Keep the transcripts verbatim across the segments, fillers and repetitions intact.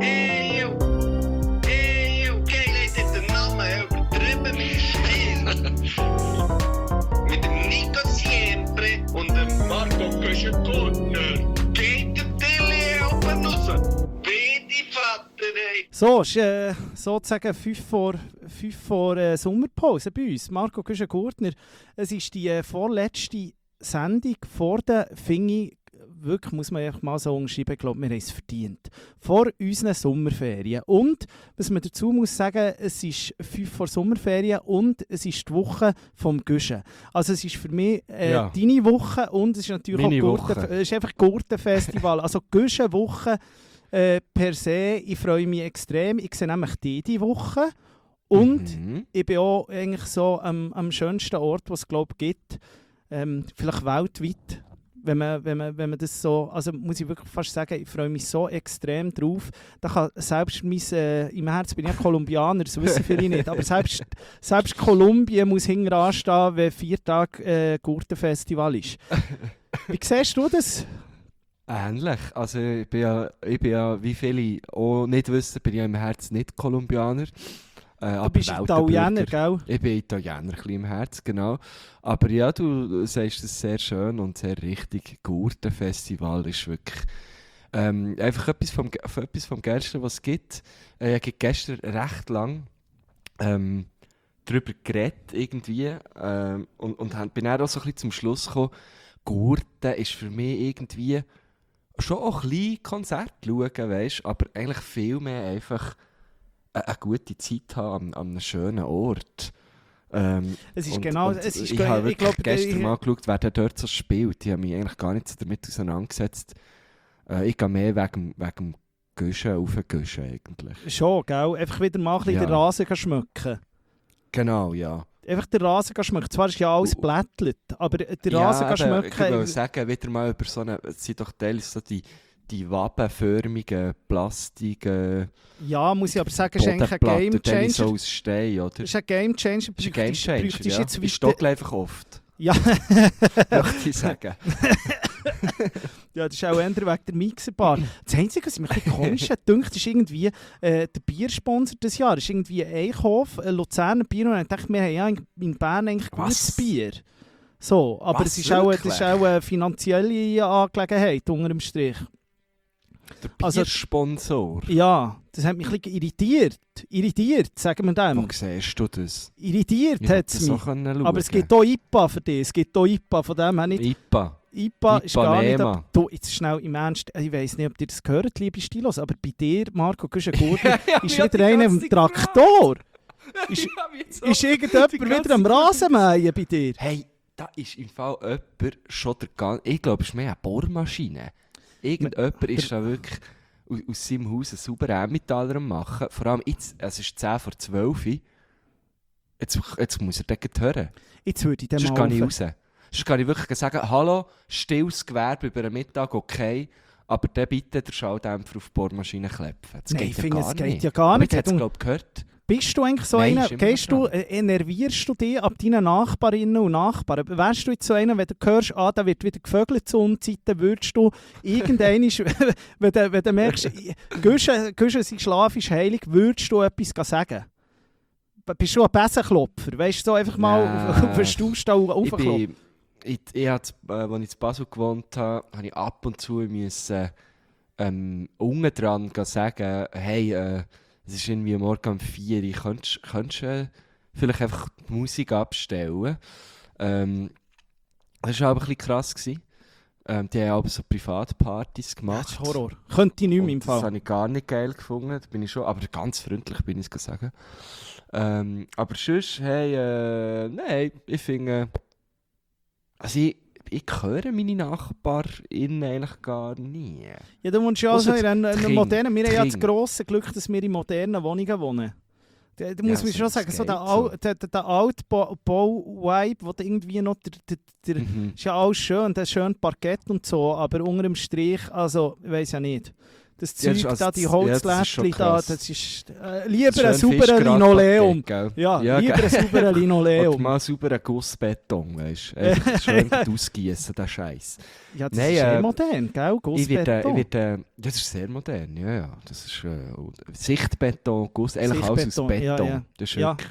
Eu, eu, geil heet dit de Namen übertrieben mit Stil. Mit dem Nico Siempre und dem Marco Köschen-Gurtner. Geht der Tilly oben raus. Beide Vater, ey. So, es ist äh, sozusagen fünf vor, fünf vor äh, Sommerpause bei uns. Marco Köschen-Gurtner, es ist die äh, vorletzte Sendung vor der Fingi. Wirklich, muss man einfach mal so umschreiben, ich glaube, wir haben es verdient. Vor unseren Sommerferien. Und, was man dazu muss sagen, es ist fünf vor Sommerferien und es ist die Woche vom Güschen. Also es ist für mich äh, Ja. deine Woche und es ist natürlich Meine auch Gurten, Woche. es ist einfach Gurtenfestival. Also Güschen-Woche äh, per se, ich freue mich extrem. Ich sehe nämlich die, die Woche. Und Mhm. ich bin auch eigentlich so am, am schönsten Ort, was es glaube ich gibt. Ähm, vielleicht weltweit. Wenn man, wenn, man, wenn man das so, also muss ich wirklich fast sagen, ich freue mich so extrem drauf. Da kann selbst mein, äh, im Herzen bin ich ja Kolumbianer, das wissen viele nicht, aber selbst, selbst Kolumbien muss hinten anstehen, wenn vier Tage äh, Gurtenfestival ist. Wie siehst du das? Ähnlich. Also ich bin, ja, ich bin ja, wie viele auch nicht wissen, bin ich ja im Herzen nicht Kolumbianer. Äh, Du bist Italiener, gell? Ich bin Italiener, ein bisschen im Herz, genau. Aber ja, du sagst es sehr schön und sehr richtig. Gurtenfestival ist wirklich ähm, einfach etwas vom, Ge- etwas vom Geilsten, was es gibt. Äh, ich habe gestern recht lang ähm, darüber geredet irgendwie ähm, und, und hab- bin dann auch so ein bisschen zum Schluss gekommen, Gurten ist für mich irgendwie schon auch ein bisschen Konzert schauen, weißt, aber eigentlich viel mehr einfach eine, eine gute Zeit haben an, an einem schönen Ort. Ähm, Es ist und, genau, und es ist, ich habe ich wirklich glaube, gestern ich- mal geschaut, wer der dort so spielt. Ich habe mich eigentlich gar nicht so damit auseinandergesetzt. Äh, ich gehe mehr wegen, wegen dem Güschen auf den Güschen eigentlich. schon, gell? Einfach wieder mal ein bisschen Ja. den Rasen gehen schmücken. Genau, ja. Einfach den Rasen gehen schmücken. Zwar ist ja alles Uh. blättelt, aber den Ja, Rasen gehen eben, ich schmücken. wollte sagen, wieder mal über so eine, es sind doch teilweise so die, die wabenförmigen Plastik äh, Ja, muss ich aber sagen, ist eigentlich ein Bodenplatten, Game dann so Changer. aus Stein, oder? Das ist ein Game Changer. Das ist ein Game Bräuchtest- Changer, bräuchtest ja. jetzt Ich weiter- stocke einfach oft, Ja. möchte ich sagen. Ja, das ist auch eher wegen der Mixerbar. Das Einzige, was mich ein bisschen komisch hat, dünkt, ist irgendwie, äh, der Biersponsor des Jahres ist irgendwie Eichhof, ein Luzerner Bier, und ich dachte, wir haben ja in- in Bern eigentlich gutes Was? Bier. So, aber Was, es ist, auch, das ist wirklich? auch eine finanzielle Angelegenheit, unter dem Strich. Der Also- Biersponsor. Ja, das hat mich ein bisschen irritiert. Irritiert, sagen wir dem. Wo siehst du das? Irritiert Ich hat hätte es das mich. auch können schauen. Aber es gibt auch I P A für dich. Es gibt auch I P A, von dem her nicht. I P A. I P A ist gar nicht... Ipanema. Ab, du, jetzt schnell im Ernst, ich weiss nicht, ob ihr das gehört, liebe Stilos, aber bei dir, Marco Güschen-Gurtner, ist wieder einer am Traktor. Ist, ist irgendjemand wieder am Rasenmähen bei dir? Hey, da ist im Fall jemand schon der ganze... Ich glaube, es ist mehr eine Bohrmaschine. Irgendjemand ist da wirklich aus, aus seinem Haus einen sauberen Emmentaler am machen. Vor allem jetzt, es ist zehn vor zwölf. Jetzt, jetzt muss er den hören. Jetzt würde ich den Sonst mal kann ich rauf- raus. Sonst kann ich wirklich sagen, hallo, stilles Gewerbe über den Mittag, okay, aber dann bitte den Schalldämpfer auf die Bohrmaschine klepfen. Das Nein, geht ich ja finde, gar es geht nicht. ja gar Aber nicht. jetzt hat es, Und glaube ich, gehört. bist du eigentlich so Nein, einer, ist immer noch gehst du, dran. äh, enervierst du dich ab deinen Nachbarinnen und Nachbarn? Wärst du jetzt so einer, wenn du hörst, ah, da wird wieder gevögelt zu Unzeiten, würdest du irgendwann, wenn, du, wenn du merkst, Güschen, Güschen, sein Schlaf ist heilig, würdest du etwas sagen? B- Bist du ein Besenklopfer? Weißt du, so einfach mal Nein. auf, auf den Staustall Ich raufklopfen? bin, ich, ich, hab, äh, als ich in Basel gewohnt habe, habe ich ab und zu müssen, ähm, unten dran gehen sagen, hey, äh, es ist irgendwie morgen um vier Uhr, könntest du äh, vielleicht einfach die Musik abstellen? Ähm, das war aber ein bisschen krass. Gewesen. Ähm, die haben aber so Privatpartys Ja, gemacht. das ist Horror. Könnte ich nicht mehr im Und Das Fall. habe ich gar nicht geil gefunden, da bin ich schon, aber ganz freundlich bin ich es sagen. Ähm, aber sonst, hey, äh, nein, ich finde, also ich, ich höre meine NachbarInnen eigentlich gar nie. Ja, du wohnst ja Ausser also in einer, einer Tring, modernen... Wir haben ja das Tring. grosse Glück, dass wir in modernen Wohnungen wohnen. Da, da Ja, muss man so, schon das sagen, so geht der, so. Al der, der, der Altbau-Vibe, wo du irgendwie noch... Der, der, der, Mhm. ist ja alles schön, der schön Parkett und so, aber unter dem Strich, also, ich weiss ja nicht. das Ja, Zeug, das ist da, also- die ja, Holzläppchen das ist schon da, krass. das ist äh, lieber Schön ein sauberer Fischgratpaket, Linoleum. gell? Ja, Ja, lieber gell? ein sauberer Oder Linoleum. mal sauberen Gussbeton, weißt du? Einfach schön ausgießen, der Scheiß. Ja, das Nein, ist sehr äh, modern, gell? Ich werde, ich Gussbeton. werde, äh, das ist sehr modern, ja, ja. Das ist äh, Sichtbeton, Guss, eigentlich alles aus Sichtbeton, ja, Beton. ja. Das ist Ja. wirklich...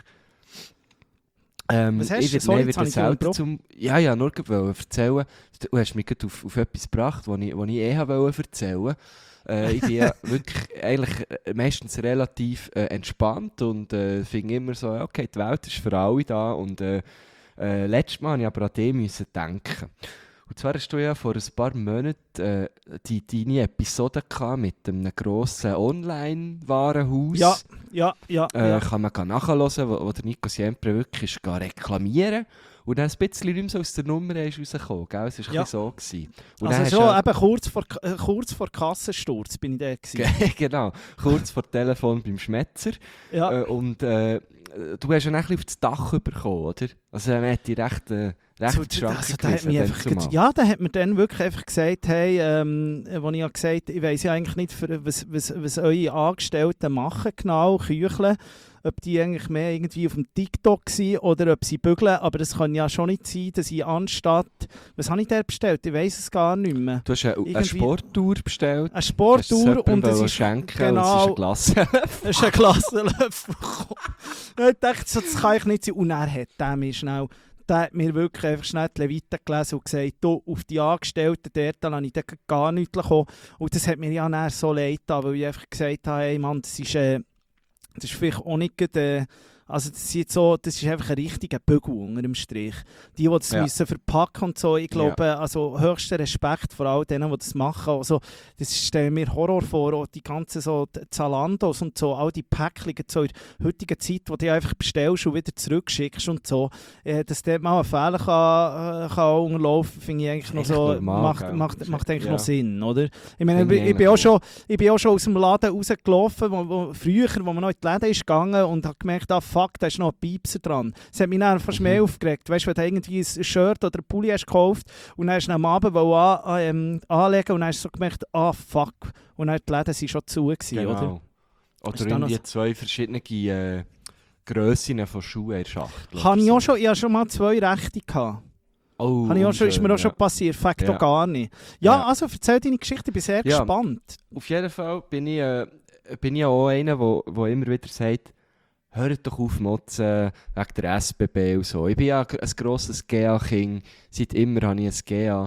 Ähm, Was hast ich du? werde, Sorry, nein, jetzt ich habe ich werde dich selten zum... Ja, ja, nur gerade wollen erzählen. Du hast mich gerade auf, auf etwas gebracht, was ich, was ich eh wollte erzählen. Äh, ich bin ja wirklich eigentlich äh, meistens relativ äh, entspannt und äh, finde immer so, okay, die Welt ist für alle da und äh, äh, letztes Mal musste ich aber an dich müssen denken. Und zwar hast du ja vor ein paar Monaten äh, die, deine Episode gehabt mit einem grossen Online-Warenhaus. Ja, ja, ja. Äh, ja. Kann man nachhören, wo, wo der Nico Siempre wirklich ist, reklamieren und dann ein bisschen nicht mehr so aus der Nummer ist rausgekommen. Gell? Es war Ja. ein bisschen so. Gewesen. Und dann Also hast schon du- eben kurz vor, äh, kurz vor Kassensturz bin ich da gewesen. genau, kurz vor dem Telefon beim Schmetzer. Ja. Äh, und äh, du hast ja ein bisschen auf das Dach bekommen, oder? Also man hat die recht, äh, recht So, ins Schranken also, der hat gewiesen mich dann einfach, zumal. ge- ja, der hat mir dann wirklich einfach gesagt, hey, ähm, wo ich ja gesagt, ich weiss ja eigentlich nicht, für, was, was, was eure Angestellten machen genau, Kücheln, ob die eigentlich mehr irgendwie auf dem TikTok sind oder ob sie bügeln, aber das kann ja schon nicht sein, dass ich anstatt, was habe ich da bestellt? Ich weiss es gar nicht mehr. Du hast eine, eine Irgendwie- Sporttour bestellt. Eine Hast du Sporttour es und jemandem es ist schenken genau- und es ist ein Glas. es ist ein Klassenlöffel bekommen. Ich dachte, so, das kann ich nicht sein. Und er hat der mir schnell, der hat mir wirklich einfach schnell die Leviten gelesen und gesagt, du, auf die Angestellten dort lasse ich dann gar nichts kommen. Und das hat mir ja dann so leid getan, weil ich einfach gesagt habe, hey Mann, das ist, äh, das ist vielleicht auch nicht gerade, äh, also das ist, jetzt so, das ist einfach ein richtiger Bügel unter dem Strich. Die, die das Ja. müssen verpacken und so, ich glaube, also höchster Respekt vor all denen, die das machen. Also, das stellen mir Horror vor, auch die ganzen so die Zalandos und so, all die Päckchen so in der heutigen Zeit, die du einfach bestellst und wieder zurückschickst und so, äh, dass dort mal ein Fehler kann, äh, kann unterlaufen, finde ich eigentlich noch Eigentlich so, normal, macht, gell? macht, macht eigentlich Ja. noch Sinn, oder? Ich meine, Finde ich, ich ich, bin auch eigentlich schon, ich bin auch schon aus dem Laden rausgelaufen, wo, wo, früher, wo man noch in die Läden ist gegangen und habe gemerkt, ah fuck, da ist noch ein Piepser dran. Das hat mich dann fast Mhm. mehr aufgeregt. Weißt du, wenn du irgendwie ein Shirt oder ein Pulli hast gekauft und dann hast du ihn am Abend wollen an, ähm, anlegen und dann hast du so gemerkt, ah fuck, und dann die Läden waren schon zu gewesen, oder? Genau. Oder Ist da noch irgendwie so- zwei verschiedene äh, Grössen von Schuhen in der Schachtel. Habe oder ich so. auch schon, ich habe schon mal zwei Rechte gehabt. Oh, Habe ich auch schon, ist mir auch unschön, schon passiert, fakt Ja. auch gar nicht. Ja, Ja. also erzähl deine Geschichte, ich bin sehr Ja. gespannt. Auf jeden Fall bin ich, äh, bin ich auch einer, der wo, wo immer wieder sagt, hört doch auf motzen wegen der S B B und so. Ich bin ja ein grosses G A-Kind, seit immer habe ich ein G A.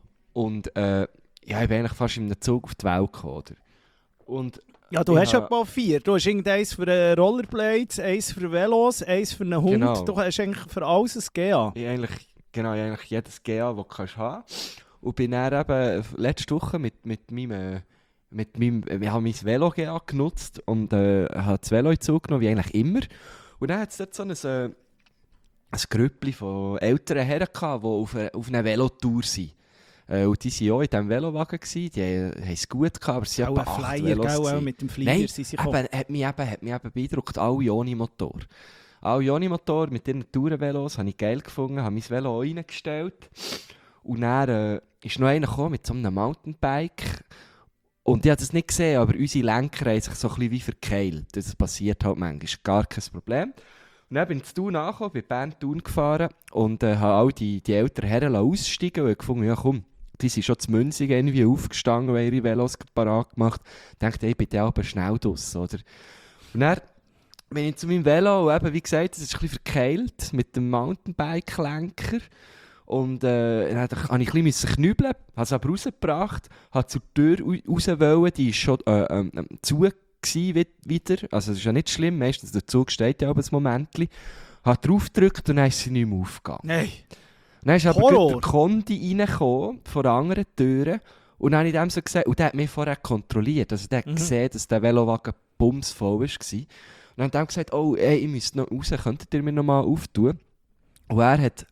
Und äh, ja, ich bin eigentlich fast in einem Zug auf die Welt gekommen. Oder? Und Ja, du Ich hast ha- etwa vier. Du hast irgendeins für äh, Rollerblades, eins für Velos, eins für einen Hund. Genau. Du hast eigentlich für alles ein G A. ich eigentlich, genau, ich eigentlich jedes G A, das du kannst haben. Und bin dann eben letzte Woche mit, mit meinem... äh, Mit meinem, ich habe mein Velo G A genutzt und äh, habe das Velo in den Zug genommen, wie eigentlich immer. Und dann hat es dort so ein, äh, ein Grüppli von älteren Herren gehabt, die auf, eine- auf einer Velotour sind. Äh, und die waren auch in diesem Velowagen, gewesen. Die haben haben es gut gehabt, aber sie Auch waren ein acht Flyer, Velos. gell, auch gewesen. mit dem Flieger Nein, sind sie eben, gekommen. hat, mich eben, hat mich eben beeindruckt, alle ohne Motor. Alle ohne Motor mit ihren Tourenvelos, habe ich geil gefunden, habe mein Velo auch reingestellt. Und dann äh, ist noch einer gekommen mit so einem Mountainbike. Und ich habe das nicht gesehen, aber unsere Lenker haben sich so ein bisschen wie verkeilt. Das passiert halt manchmal, gar kein Problem. Und dann bin ich zu Thun angekommen, bin Bern Thun gefahren und äh, habe all die, die älteren Herren aussteigen und habe gefunden, ja komm, die sind schon zu Münzig irgendwie aufgestanden und ihre Velos parat gemacht. Ich dachte, ich bin dann aber schnell draus, oder? Und dann bin ich zu meinem Velo und eben, wie gesagt, es ist ein bisschen verkeilt mit dem Mountainbike-Lenker. Und äh, dann musste ich ein bisschen knüppeln, habe es aber rausgebracht, habe zur Tür raus wollen, die war schon äh, ähm, zu gewesen wieder. Also das ist ja nicht schlimm, meistens der Zug steht ja aber ein Momentchen. Habe drauf gedrückt und dann ist sie nicht mehr aufgegangen. Nein. Dann ist aber Horror. gerade der Kondi reingekommen, von der anderen Tür. Und dann habe ich dem so gesagt, und der hat mich vorher kontrolliert. Also der hat Mhm. gesehen, dass der Velowagen bumsvoll war. Und dann hat er gesagt, oh, ey, ich müsste noch raus, könntet ihr mir noch mal auftun? Und er hat,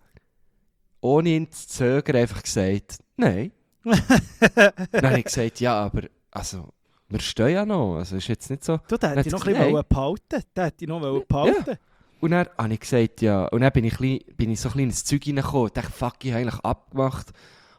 ohne ihn zu zögern, einfach gesagt, nein. Dann habe ich gesagt, ja, aber also, wir stehen ja noch. Also ist jetzt nicht so. Du, den hätte ich Dann noch hat ein er bisschen gesagt, behalten. Den hätte ich noch wollen behalten. Und dann habe ich gesagt, ja. Und dann bin ich, klein, bin ich so ein kleines Zeug reingekommen. Ich dachte, fuck, ich habe eigentlich abgemacht.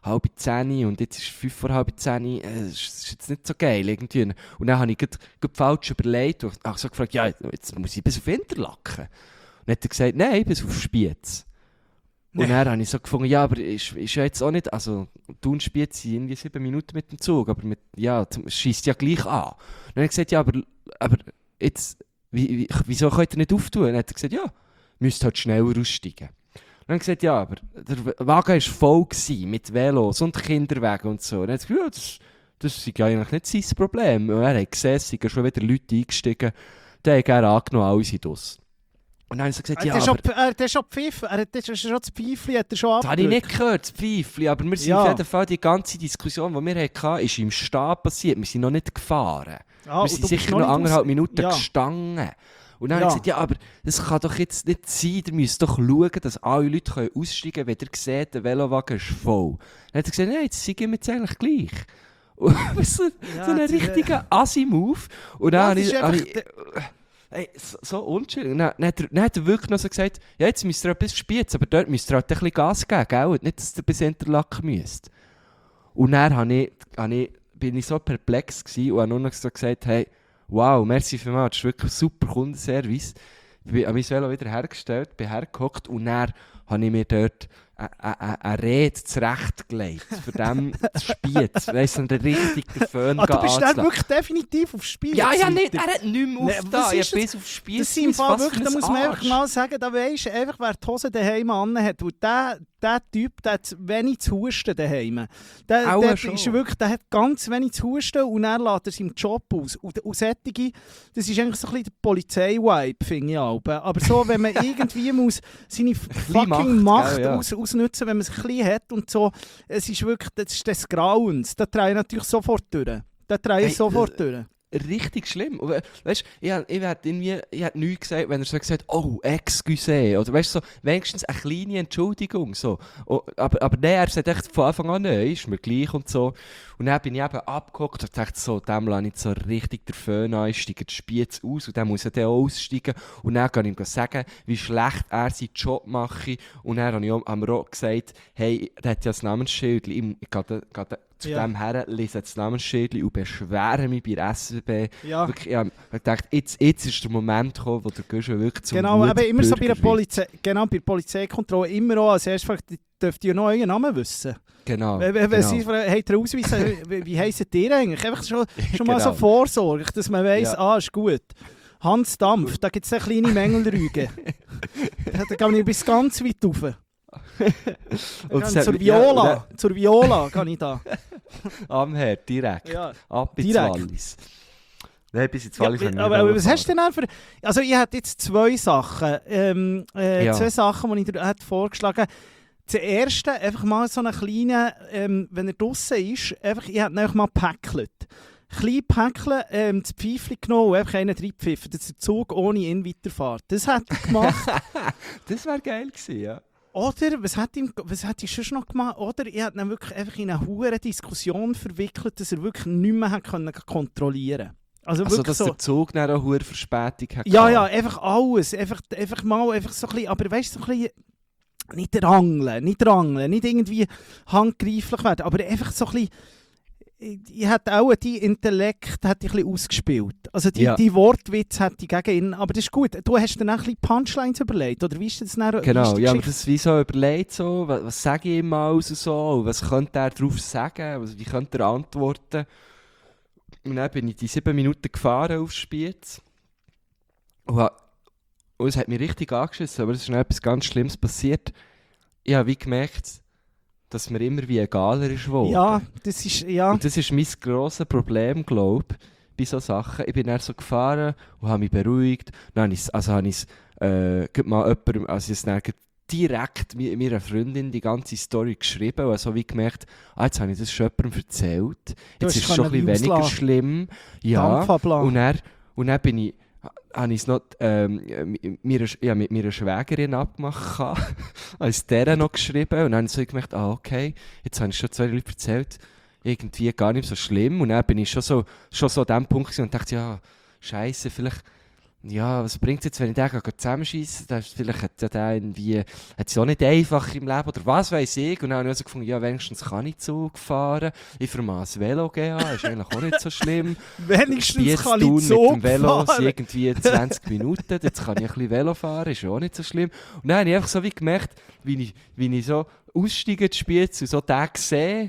halb zehn und jetzt ist es fünf vor halb zehn, äh, das ist jetzt nicht so geil irgendwie. Und dann habe ich grad, grad falsch überlegt und habe so gefragt, ja, jetzt muss ich bis auf Interlaken. Und dann hat er gesagt, nein, bis auf Spiez. Und dann habe ich so gefunden, ja, aber ist, ist ja jetzt auch nicht, also Thun Spiez sind irgendwie sieben Minuten mit dem Zug, aber mit, ja, es scheisst ja gleich an. Und dann habe ich gesagt, ja, aber, aber jetzt, wie, wie, wieso könnt ihr nicht auftun? Und dann hat er gesagt, ja, müsst halt schneller aussteigen. Und dann habe ich gesagt, ja, aber der Wagen war voll gewesen, mit Velos und Kinderwagen und so. Und dann hat er gesagt, ja, das, das ist ja eigentlich nicht sein Problem. Und er hat gesehen, es sind schon wieder Leute eingestiegen, die haben gerne angenommen, alle sind aus. Und dann habe ich so gesagt, ja, er aber... Er hat schon gepfiffen, er hat schon das Pfeifchen hat er schon Das habe ich nicht gehört, das Pfeifchen, aber wir sind Ja. auf jeden Fall, die ganze Diskussion, die wir hatten, ist im Stehen passiert. Wir sind noch nicht gefahren. Ah, wir sind und du bist sicher noch noch nicht anderthalb raus- Minuten Ja. gestanden. Und dann Ja. habe ich gesagt, ja, aber das kann doch jetzt nicht sein. Ihr müsst doch schauen, dass alle Leute können aussteigen können, wenn ihr seht, der Velowagen ist voll. Dann hat er gesagt, nein, jetzt sind wir jetzt eigentlich gleich. Und so, Ja, so ein das- richtiger Assi-Move. Und dann Ja, habe das ich... ist habe einfach ich Hey, so, so unschön. Und dann, dann, hat er, dann hat er wirklich noch so gesagt, ja, jetzt müsst ihr ein bisschen Spiez, aber dort müsst ihr halt ein bisschen Gas geben, gell? Und nicht, dass ihr bis Interlaken müsst. Und dann habe ich, habe ich, bin ich so perplex gewesen und habe nur noch so gesagt, hey, wow, merci vielmals, das ist wirklich ein super Kundenservice. Ich bin an mein Velo wieder hergestellt, bin hergehockt und dann habe ich mir dort eine Rede zurechtgelegt, für dem Spiez. Weißt du, einen richtigen Föhn Ah, du bist dann anzulassen. wirklich definitiv auf Spiel. Ja, ja, nicht. Er hat nicht mehr Nee, was aufgetan. ist Ich bin das? bis auf Spiel. Das sind im Fall wirklich, da muss man einfach mal sagen, da weisst du einfach, wer die Hose daheim anhat. Und der, der Typ, der hat wenig zu husten daheim. Der, Auch der, schon. ist wirklich, der hat ganz wenig zu husten und er lässt er seinen Job aus. Und, und solche, das ist eigentlich so ein bisschen der Polizei-Vibe, finde ich auch. Aber so, wenn man irgendwie muss seine fucking Macht, Macht gell, ja. aus, ausnutzen, wenn man es ein bisschen hat und so, es ist wirklich, das ist des Grauens. Da drehe ich natürlich sofort durch. Da drehe ich Hey, sofort durch. Richtig schlimm. Und, we- Weißt, ich, hab- ich hätte irgendwie, ich hätte nichts gesagt, wenn er so gesagt oh, excuse. Oder weißt du, so, wenigstens eine kleine Entschuldigung. So. Oh, aber, aber nein, er sagt echt von Anfang an, nein, ist mir gleich und so. Und dann bin ich eben abgehockt und dachte so, dem lasse ich jetzt so richtig den Föhn an, ich steige die Spiez aus und dann muss er dann auch aussteigen. Und dann kann ich ihm sagen, wie schlecht er seinen Job mache. Und dann habe ich auch, haben wir auch gesagt, hey, der hat ja das Namensschild. Ich, ich gehe, da- gehe da zu Ja. dem her, lese das Namensschild und beschwere mich bei der S W B. Ja. Wirklich, ich habe gedacht, jetzt, jetzt ist der Moment gekommen, wo der Guschen wirklich zum Genau, eben immer so bei der Wutbürger wird. Polizei, genau, bei der Polizeikontrolle immer auch als erstes fragt, dürft ihr noch euren Namen wissen? Genau, Wenn, wenn genau. sie fragen, habt ihr Ausweis, wie, wie heisst ihr eigentlich? Einfach schon, schon mal Genau. so vorsorglich, dass man weiss, Ja. ah, ist gut. Hans Dampf, da gibt es eine kleine Mängelrüge. Da kann ich bis ganz weit rauf. Und Dann es zur hat- ja, Viola, zur Viola kann ich da. Am Herd, direkt. Ja. Ab ins Direkt. Wallis. Nein, bis ins Ja, Wallis. habe ich aber, nicht aber was hast du fahren. denn dann für... Also ich hätte jetzt zwei Sachen. Ähm, äh, Ja. Zwei Sachen, die ich dir hätte vorgeschlagen. Das erste, einfach mal so einen kleinen, ähm, wenn er draußen ist, einfach, ich hätte ihn einfach mal gepäckelt. Klein Päckchen, ähm, das Pfeifchen genommen und einfach einen reingepfiffen, dass der Zug ohne ihn weiterfährt. Das hätte ich gemacht. Das wäre geil gewesen, ja. Oder, was hat ihm, was hat ich schon noch gemacht? Oder ich hätte ihn wirklich einfach in eine hure Diskussion verwickelt, dass er wirklich nicht mehr hat können kontrollieren konnte. Also, Also, wirklich dass so. der Zug dann auch eine hohe Verspätung hat. Ja, ja, gehabt. einfach alles. Einfach, einfach mal, einfach so ein bisschen, aber weißt du, so ein bisschen, nicht rangeln, nicht rangeln, nicht irgendwie handgreiflich werden, aber einfach so ein bisschen, ich, ich hätte auch die Intellekt hätte ich ein bisschen ausgespielt. Also die, Ja. die Wortwitz hätte ich gegen ihn, aber das ist gut. Du hast dann auch ein bisschen Punchlines überlegt, oder wie ist das dann? wie Genau, ist die ja, aber Geschichte? das wie so überlegt, so, was, was sage ich ihm alles und so, und was könnte er darauf sagen, was, wie könnte er antworten. Und dann bin ich die sieben Minuten gefahren aufs Spiez. Und, ha- und es hat mich richtig angeschissen, aber es ist noch etwas ganz Schlimmes passiert. Ich habe wie gemerkt, dass mir immer wie egaler ist geworden. Ja, das ist, ja. Und das ist mein grosses Problem, glaube ich, bei solchen Sachen. Ich bin dann so gefahren und habe mich beruhigt. Dann habe ich, also habe ich äh, gerade mal jemandem, also ich habe es direkt mi- meiner Freundin die ganze Story geschrieben und also wie gemerkt, ah, jetzt habe ich das schon jemandem erzählt. Du Jetzt hast ist es schon ein können bisschen weniger auslassen. schlimm. Ja. Dampf ablassen. Und dann, und dann bin ich, habe ich es noch ähm, mir, ja, mit meiner Schwägerin abgemacht. Habe ich es der noch geschrieben und dann habe ich so gemerkt, ah, okay, jetzt habe ich schon zwei Leute erzählt, irgendwie gar nicht so schlimm. Und dann bin ich schon so, schon so an dem Punkt gewesen und dachte, ja, Scheiße, vielleicht ja, was bringt es jetzt, wenn ich den zusammenscheisse? Vielleicht hat ja der irgendwie, hat es auch nicht einfach im Leben oder was weiß ich. Und dann habe ich also gefunden, ja, wenigstens kann ich Zug fahren. Ich vermasse Velo gehen, ist eigentlich auch nicht so schlimm. Wenigstens kann ich mit Zug dem Velo fahren. sind irgendwie zwanzig Minuten, jetzt kann ich ein bisschen Velo fahren, ist auch nicht so schlimm. Und dann habe ich einfach so wie gemerkt, wie ich, wie ich so aussteige ins Spiez und so den sehe.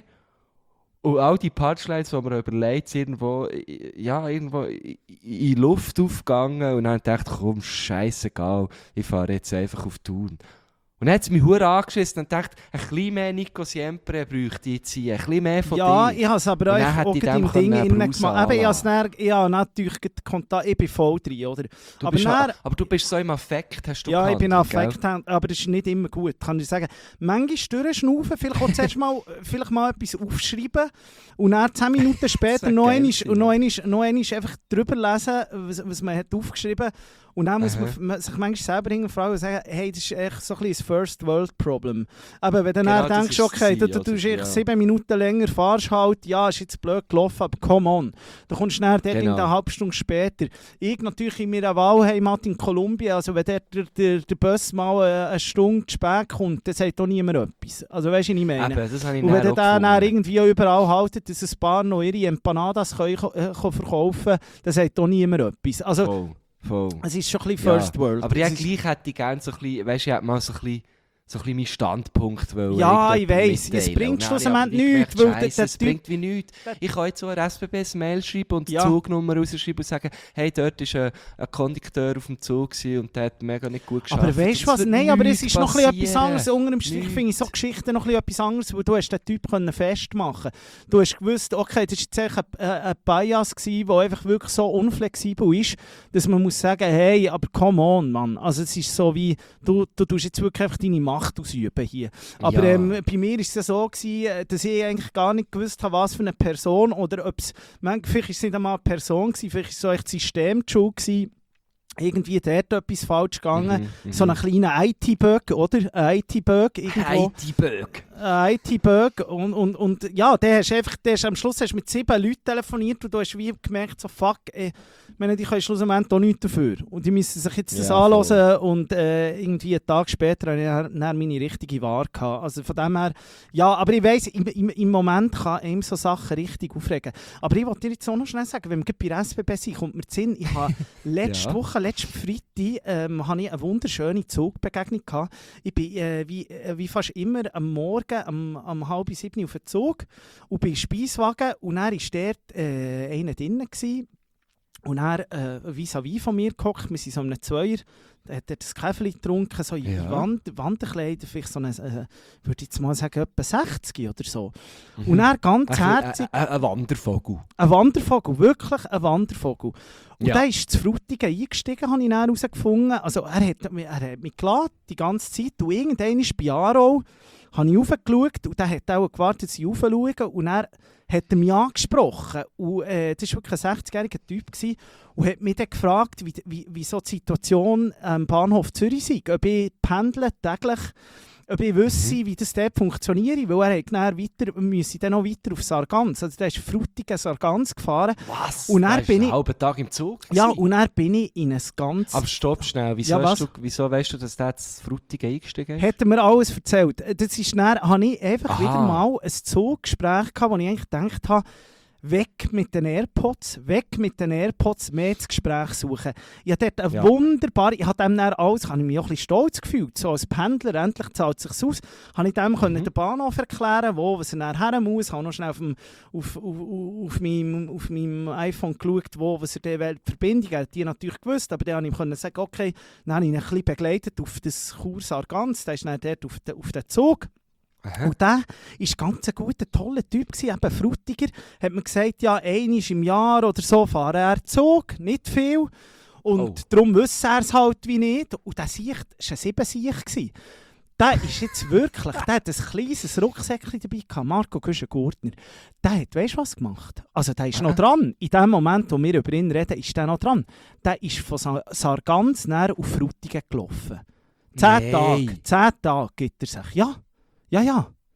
Und all die Punchlines, die man überlegt, sind irgendwo, ja, irgendwo in die Luft aufgegangen. Und dann dachte ich, komm, scheißegal, ich fahre jetzt einfach auf Thun. Und dann hat es mich verdammt angeschissen und dachte, ein bisschen mehr Nico Siempre bräuchte ich jetzt hier, ein bisschen mehr von Ja, dir. ich habe es aber Und dann auch hätte auch ich gerade dem im Ding können innen Brause gemacht. Eben, ich habe es anlassen. dann- ja, natürlich gerade Kontakt, ich bin voll drin, oder? Du aber, bist dann, ha- aber du bist so im Affekt, hast du ja, ich bin gehandelt, affekt, aber das ist nicht immer gut, kann ich sagen. Manchmal durchschnaufen, vielleicht auch zuerst mal, vielleicht mal etwas aufschreiben und dann zehn Minuten später wär noch geil einmal, gewesen. und noch einmal, noch einmal einfach drüber lesen, was, was man hat aufgeschrieben hat. Und dann muss man Aha. man sich manchmal selber hinterfragen und sagen, hey, das ist echt so ein bisschen ein First-World-Problem. Aber wenn du Genau, dann das denkst, ist okay, es du, gewesen, du tust oder? echt Ja. sieben Minuten länger, fahrst halt, ja, ist jetzt blöd gelaufen, aber come on. Du kommst dann dort Genau. in eine halbe Stunde später. Ich natürlich in meiner Wahlheimat in Kolumbien, also wenn dort der, der, der Bus mal äh, eine Stunde zu spät kommt, dann sagt auch niemand etwas. Also weißt du, was ich meine? Eben, das habe ich Und wenn dann ihr auch dann, dann gefunden. irgendwie überall haltet, dass ein paar noch ihre Empanadas können, äh, können verkaufen können, dann sagt auch niemand etwas. Also Voll, voll. es ist schon ein bisschen Ja, First World. Aber ja, Es ist- gleich hätte ich gerne so ein bisschen, weißt du, ich hätte mal so ein bisschen, so ein bisschen meinen Standpunkt wollen Ja, ich irgendjemandem weiss, es mitteilen. bringt Und dann habe ich schlussendlich aber wie nichts, gemerkt, weil der- Scheisse, der es Typ- bringt wie nichts. Ich kann jetzt so ein S B B ein Mail schreiben und die Ja. Zugnummer rausschreiben und sagen, hey, dort war ein, ein Kondukteur auf dem Zug gewesen und der hat mega nicht gut geschafft. Aber weißt du was? Nein, aber es ist noch ein bisschen etwas anderes. Unter dem Strich Nichts. finde ich so Geschichten noch ein bisschen etwas anderes, weil du hast den Typ können festmachen. Du hast gewusst, okay, das war jetzt echt ein, ein, ein Bias, der einfach wirklich so unflexibel ist, dass man muss sagen, hey, aber come on, Mann. Also es ist so wie, du, du tust jetzt wirklich einfach deine Macht ausüben hier. Aber Ja. ähm, bei mir war es ja so, gewesen, dass ich eigentlich gar nicht gewusst habe, was für eine Person oder ob es, manchmal, vielleicht war es nicht einmal eine Person, gewesen, vielleicht war es so echt System die Schuld gewesen. Irgendwie dort etwas falsch gegangen. Mhm, So einen kleinen I T-Bug, oder? Ein I T-Bug irgendwo. I T-Böck. Ein I T-Bug. Und, und, und ja, der hast einfach, der hast, am Schluss hast du mit sieben Leuten telefoniert und du hast wie gemerkt, so fuck, ey, ich meine, die können schlussendlich auch nichts dafür. Und die müssen sich jetzt das Ja, anhören und äh, irgendwie einen Tag später habe ich dann, dann meine richtige Wahl gehabt. Also von dem her, ja, aber ich weiss, im, im, im Moment kann einem so Sachen richtig aufregen. Aber ich wollte dir jetzt auch noch schnell sagen, wenn wir gerade bei S B B sind, kommt mir zu Sinn, ich habe letzte Ja. Woche, letzten Freitag, ähm, habe ich eine wunderschöne Zugbegegnung gehabt. Ich bin äh, wie, äh, wie fast immer am Morgen, am, am halb sieben auf dem Zug und bin im Speiswagen und dann war dort äh, einer drinnen gewesen. Und er äh, vis-à-vis von mir gehockt, wir sind so einem Zweier, da hat er das Käferchen getrunken, so in Ja. Wand, Wandenkleider, vielleicht so eine, äh, würde ich jetzt mal sagen, etwa sechzig oder so. Mhm. Und er ganz Ein, herzig, ein, ein Wandervogel. ein Wandervogel, wirklich ein Wandervogel. Und Ja. der ist zu Frutigen eingestiegen, habe ich dann herausgefunden. Also er hat, mich- er hat mich geladen, die ganze Zeit. Und irgendwann ist bei Aarau, habe ich raufgeschaut und der hat auch gewartet, dass ich raufschaue. Und er hat er mich angesprochen. Und äh, das war wirklich ein sechzigjähriger Typ. Gewesen, und hat mich dann gefragt, wie, wie, wie so die Situation am Bahnhof Zürich sei. Ob ich pendle täglich, ob ich wüsste, Mhm. wie das dort funktioniert. Weil er hat dann weiter, müsse dann noch weiter auf Sargans. Also der ist Frutigen Sargans gefahren. Was? Und dann Der ist bin einen ich- halben Tag im Zug Ja, gewesen? und dann bin ich in ein ganz... Aber stopp schnell, wieso, Ja, hast was? du, wieso weißt du, dass der jetzt Frutigen eingestiegen ist? Hat er mir alles erzählt. Das ist dann, habe ich einfach Aha. wieder mal ein Zuggespräch gehabt, wo ich eigentlich gedacht habe, weg mit den AirPods, weg mit den AirPods, mehr das Gespräch suchen. Ich habe dort eine Ja. wunderbare, ich habe dem dann alles, habe ich mich auch ein bisschen stolz gefühlt, so als Pendler, endlich zahlt es sich aus, habe ich dem Mhm. können den Bahnhof erklären, wo, was er nachher her muss, habe noch schnell auf, dem, auf, auf, auf, auf, meinem, auf meinem iPhone geschaut, wo, was er der will, die Verbindung hat, die natürlich gewusst, aber dann habe ich können sagen, okay, dann habe ich ihn ein bisschen begleitet auf das Chur-Sargans, der ist dann dort auf, den, auf den Zug. Aha. Und der war ganz ein guter, toller Typ, gewesen, eben Frutiger. Hat mir gesagt, ja, einmal im Jahr oder so fahren er Zug, nicht viel. Und Oh. darum wüsste er es halt wie nicht. Und der Sicht war ein Sieben-Siech. Der ist jetzt wirklich, der hat ein kleines Rucksäckchen dabei gehabt, Marco Güschen-Gurtner. Der hat, weißt du was gemacht? Also der ist noch dran. In dem Moment, wo wir über ihn reden, ist der noch dran. Der ist von Sa- Sargans näher auf Frutigen gelaufen. Zehn Nee. Tage, zehn Tage gibt er sich. Ja. Ja, ja.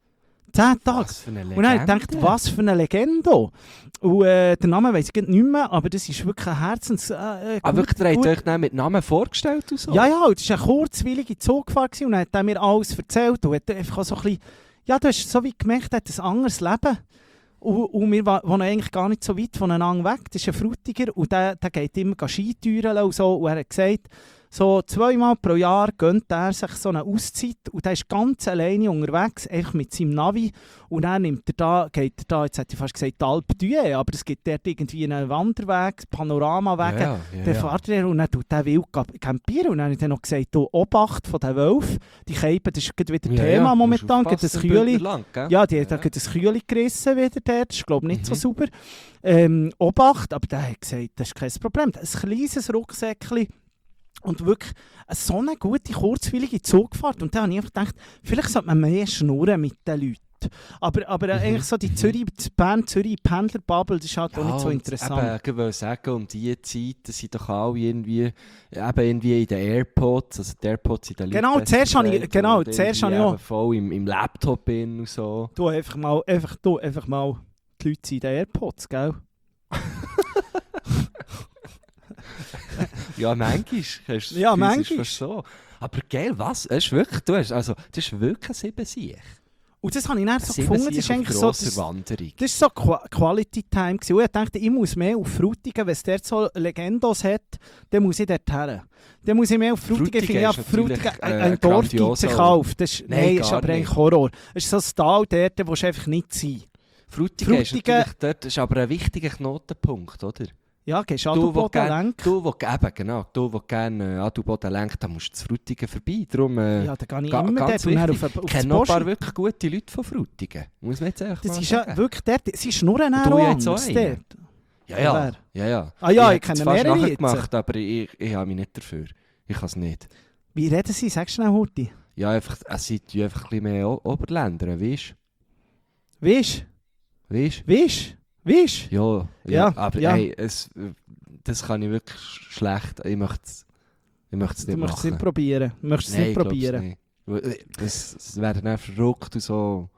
Zehn Tage. Was für eine Legende. Und dann habe ich gedacht, was für eine Legende. Und äh, den Namen weiss ich nicht mehr, aber das ist wirklich ein Herzens... Äh, Aber gut- wirklich, der hat gut- euch dann mit Namen vorgestellt und so? Ja, ja, und es war eine kurzweilige Zugfahrt gewesen und dann hat er mir alles erzählt und hat einfach auch so ein bisschen... Ja, du hast so wie gemerkt, er hat ein anderes Leben. Und, und wir wa- wohnen eigentlich gar nicht so weit voneinander weg. Das ist ein Frutiger und der, der geht immer Skitouren und so. Und er hat gesagt, so zweimal pro Jahr gönnt er sich so eine Auszeit und er ist ganz alleine unterwegs, einfach mit seinem Navi. Und dann nimmt er da, geht er da, jetzt hätte ich fast gesagt Alpe d'Huez, aber es gibt dort irgendwie einen Wanderweg, Panoramawege. Ja, ja, Der ja. fährt er und dann tut der wild ga- campieren. Und dann habe ich dann noch gesagt, du, Obacht von den Wölfen, die Käpen, das ist gerade wieder Ja, Thema ja, momentan. musst Gibt das aufpassen im Kühli. Bündnerland, gell? Ja, die hat Ja. da gerade das Kühli gerissen wieder dort. Das ist, glaube ich, nicht so Mhm. sauber. Ähm, Obacht, aber der hat gesagt, das ist kein Problem. Ein kleines Rucksäckchen und wirklich eine so eine gute, kurzweilige Zugfahrt. Und da habe ich einfach gedacht, vielleicht sollte man mehr schnurren mit den Leuten. Aber, aber äh, Mhm. eigentlich so die Zürich, die Bern-Zürich-Pendlerbubble, das ist halt auch nicht so und interessant. Eben, ich wollte sagen, um diese Zeit sind doch alle irgendwie, eben irgendwie in den AirPods, also die AirPods in den Genau, Leuten zuerst habe ich- verteilt genau, und zuerst habe ich irgendwie auch- eben voll im, im Laptop bin und so. Du einfach mal, einfach, du, einfach mal die Leute in den AirPods, gell? Ja, manchmal. Hast du Ja, physisch manchmal. fast so. Aber geil, was? Es ist wirklich, du hast, also, das ist wirklich ein Sieben-Sieg. Und das habe ich dann so Sieben gefunden, das Sieg ist auf eigentlich so... grosser Das, Wanderung. Das war so Qua- Quality Time. Gewesen. Und ich dachte, ich muss mehr auf Frutigen, wenn es dort so Legendos hat, dann muss ich dort her. Dann muss ich mehr auf Frutigen. Ich Frutigen finde ja, ist natürlich, Frutigen, äh, ein, ein Dorf gibt grandioser sich Ort. auf. Das ist, Nein, nein, das ist gar aber eigentlich nicht. Horror. Es ist so ein Tal dort, wo du einfach nicht sein. Frutigen, ist Frutigen- natürlich, dort ist aber ein wichtiger Knotenpunkt, oder? Ja, gehst du Du, wo Adelboden gern- lenk. Du, wo, eben, genau, du, wo gerne äh, Adelboden lenkt, da musst du zu Frutigen vorbei. Darum, äh, Ja, dann gehe ich ga- immer ganz dort und dann auf, wichtig. auf Ich das kenne noch ein paar Boschi. wirklich gute Leute von Frutigen. Muss man jetzt echt Das mal ist ja sagen. wirklich dort, sie schnurren Und auch du jetzt anders auch dort. einen? Ja, ja. Wer? ja, ja. Ah ja, ich hätte kenne es fast mehrere nachher jetzt. gemacht, aber ich, ich habe mich nicht dafür. Ich kann es nicht. Wie reden sie? Sagst du schnell, Hurti? Ja, einfach, es sind ja einfach ein bisschen mehr O- Oberländer, weißt Weißt du? Weißt du? Weißt du? Weißt du? Ja, ja, Ja, aber ja. Hey, es, das kann ich wirklich schlecht. Ich möchte es ich möchte es Du nicht möchtest es machen. nicht probieren. Du möchtest es Nein, nicht ich glaub's probieren. nicht. Weil, Es, es werden dann verrückt und so.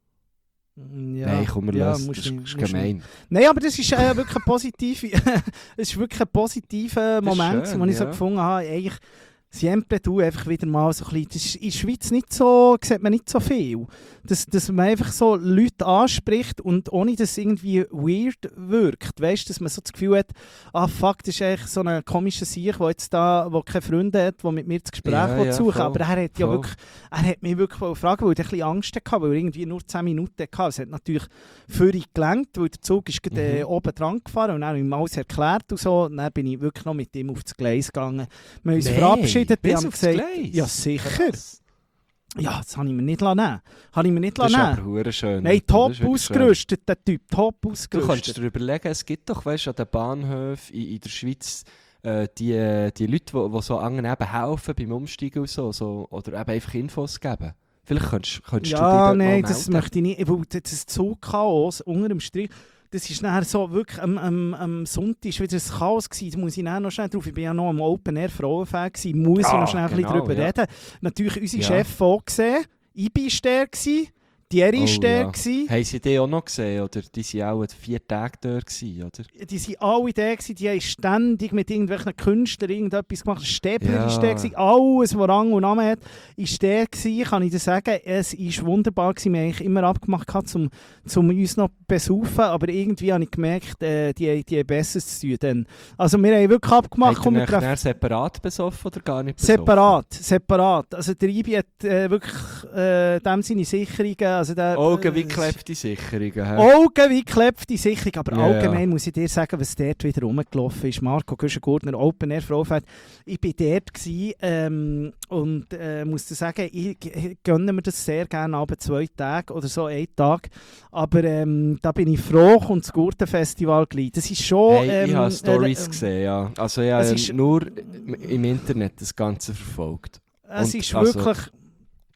Ja, Nein, komm, wir ja, lassen. musst Das ist, nicht- das ist musst nicht. gemein. Nein, aber das ist äh, wirklich ein positive, es ist wirklich ein positiver Das ist Moment, schön, wo ich so ja. gefunden habe, eigentlich Siempre du einfach wieder mal so ein bisschen, das ist in der Schweiz nicht so, sieht man nicht so viel, dass, dass man einfach so Leute anspricht und ohne dass es irgendwie weird wirkt, weißt, dass man so das Gefühl hat, ah fuck, das ist eigentlich so ein komischer Sieg, der jetzt da, wo keine Freunde hat, der mit mir das Gespräch Ja, will ja, suchen, voll, aber er hat ja voll. wirklich, er hat mich wirklich gefragt, weil er ein bisschen Angst hatte, weil er irgendwie nur zehn Minuten hatte. Es hat natürlich völlig gelenkt, weil der Zug ist gerade, äh, Mhm. oben dran gefahren und dann habe ich ihm alles erklärt und so, und dann bin ich wirklich noch mit ihm auf das Gleis gegangen. Wir haben uns Nein, verabschiedet, die bis haben aufs gesagt, Gleis? ja sicher. Krass. Ja, das habe ich mir nicht nehmen. Habe ich mir nicht Das ist nehmen. aber hure schön. Nein, Das top ist wirklich schön. ausgerüstet, der Typ, top Du kannst ausgerüstet. dir überlegen, es gibt doch, weißt du, an den Bahnhöfen in, in der Schweiz äh, die, die Leute, die, die so anderen eben helfen beim Umsteigen und so, so, oder eben einfach Infos geben. Vielleicht könntest, könntest du dich Ja, dort nein, mal das melden. möchte ich nicht, weil das Zugchaos unter dem Strich, das ist nachher so wirklich am, am, am Sonntag ist wieder ein Chaos gewesen, da muss ich nachher noch schnell drauf, ich bin ja noch am Open Air Frauenfan gewesen, muss ich Ah, noch schnell ein bisschen genau, drüber ja. reden. Natürlich unsere Ja. Chefs auch gesehen, Ibi war der gewesen, Thierry war Oh, der ja. gewesen. Haben sie die auch noch gesehen? Oder die waren auch vier Tage dort gewesen, oder? Die waren alle da, gewesen, die haben ständig mit irgendwelchen Künstlern irgendetwas gemacht. Stäbler Ja. war der, gewesen, alles, was Rang und Namen hat, ist der gewesen, kann ich dir sagen. Es war wunderbar gewesen. Wir haben eigentlich immer abgemacht, gehabt, um, um uns noch zu besaufen, aber irgendwie habe ich gemerkt, äh, die, die haben Besseres zu tun. Dann. Also wir haben wirklich abgemacht, Habt komm, ihr wir euch treffen. dann separat besoffen oder gar nicht besoffen? Separat, separat. Also der Ibi hat äh, wirklich äh, dem seine Sicherungen, also der, Augen wie äh, geklebte Sicherungen. hä? Augen wie geklebte Sicherung, aber Ja, allgemein ja. muss ich dir sagen, was dort wieder rumgelaufen ist. Marco Güschen-Gurtner, Open Air Frauenfeld. Ich war dort gewesen, ähm, und äh, muss dir sagen, ich, ich gönne mir das sehr gerne, aber zwei Tage oder so, einen Tag. Aber ähm, da bin ich froh, und das Gurtenfestival gleich. Das ist schon... Hey, ich ähm, habe Stories äh, gesehen, ja. Also ich es habe ist- nur im Internet das Ganze verfolgt. Es Und ist also- wirklich...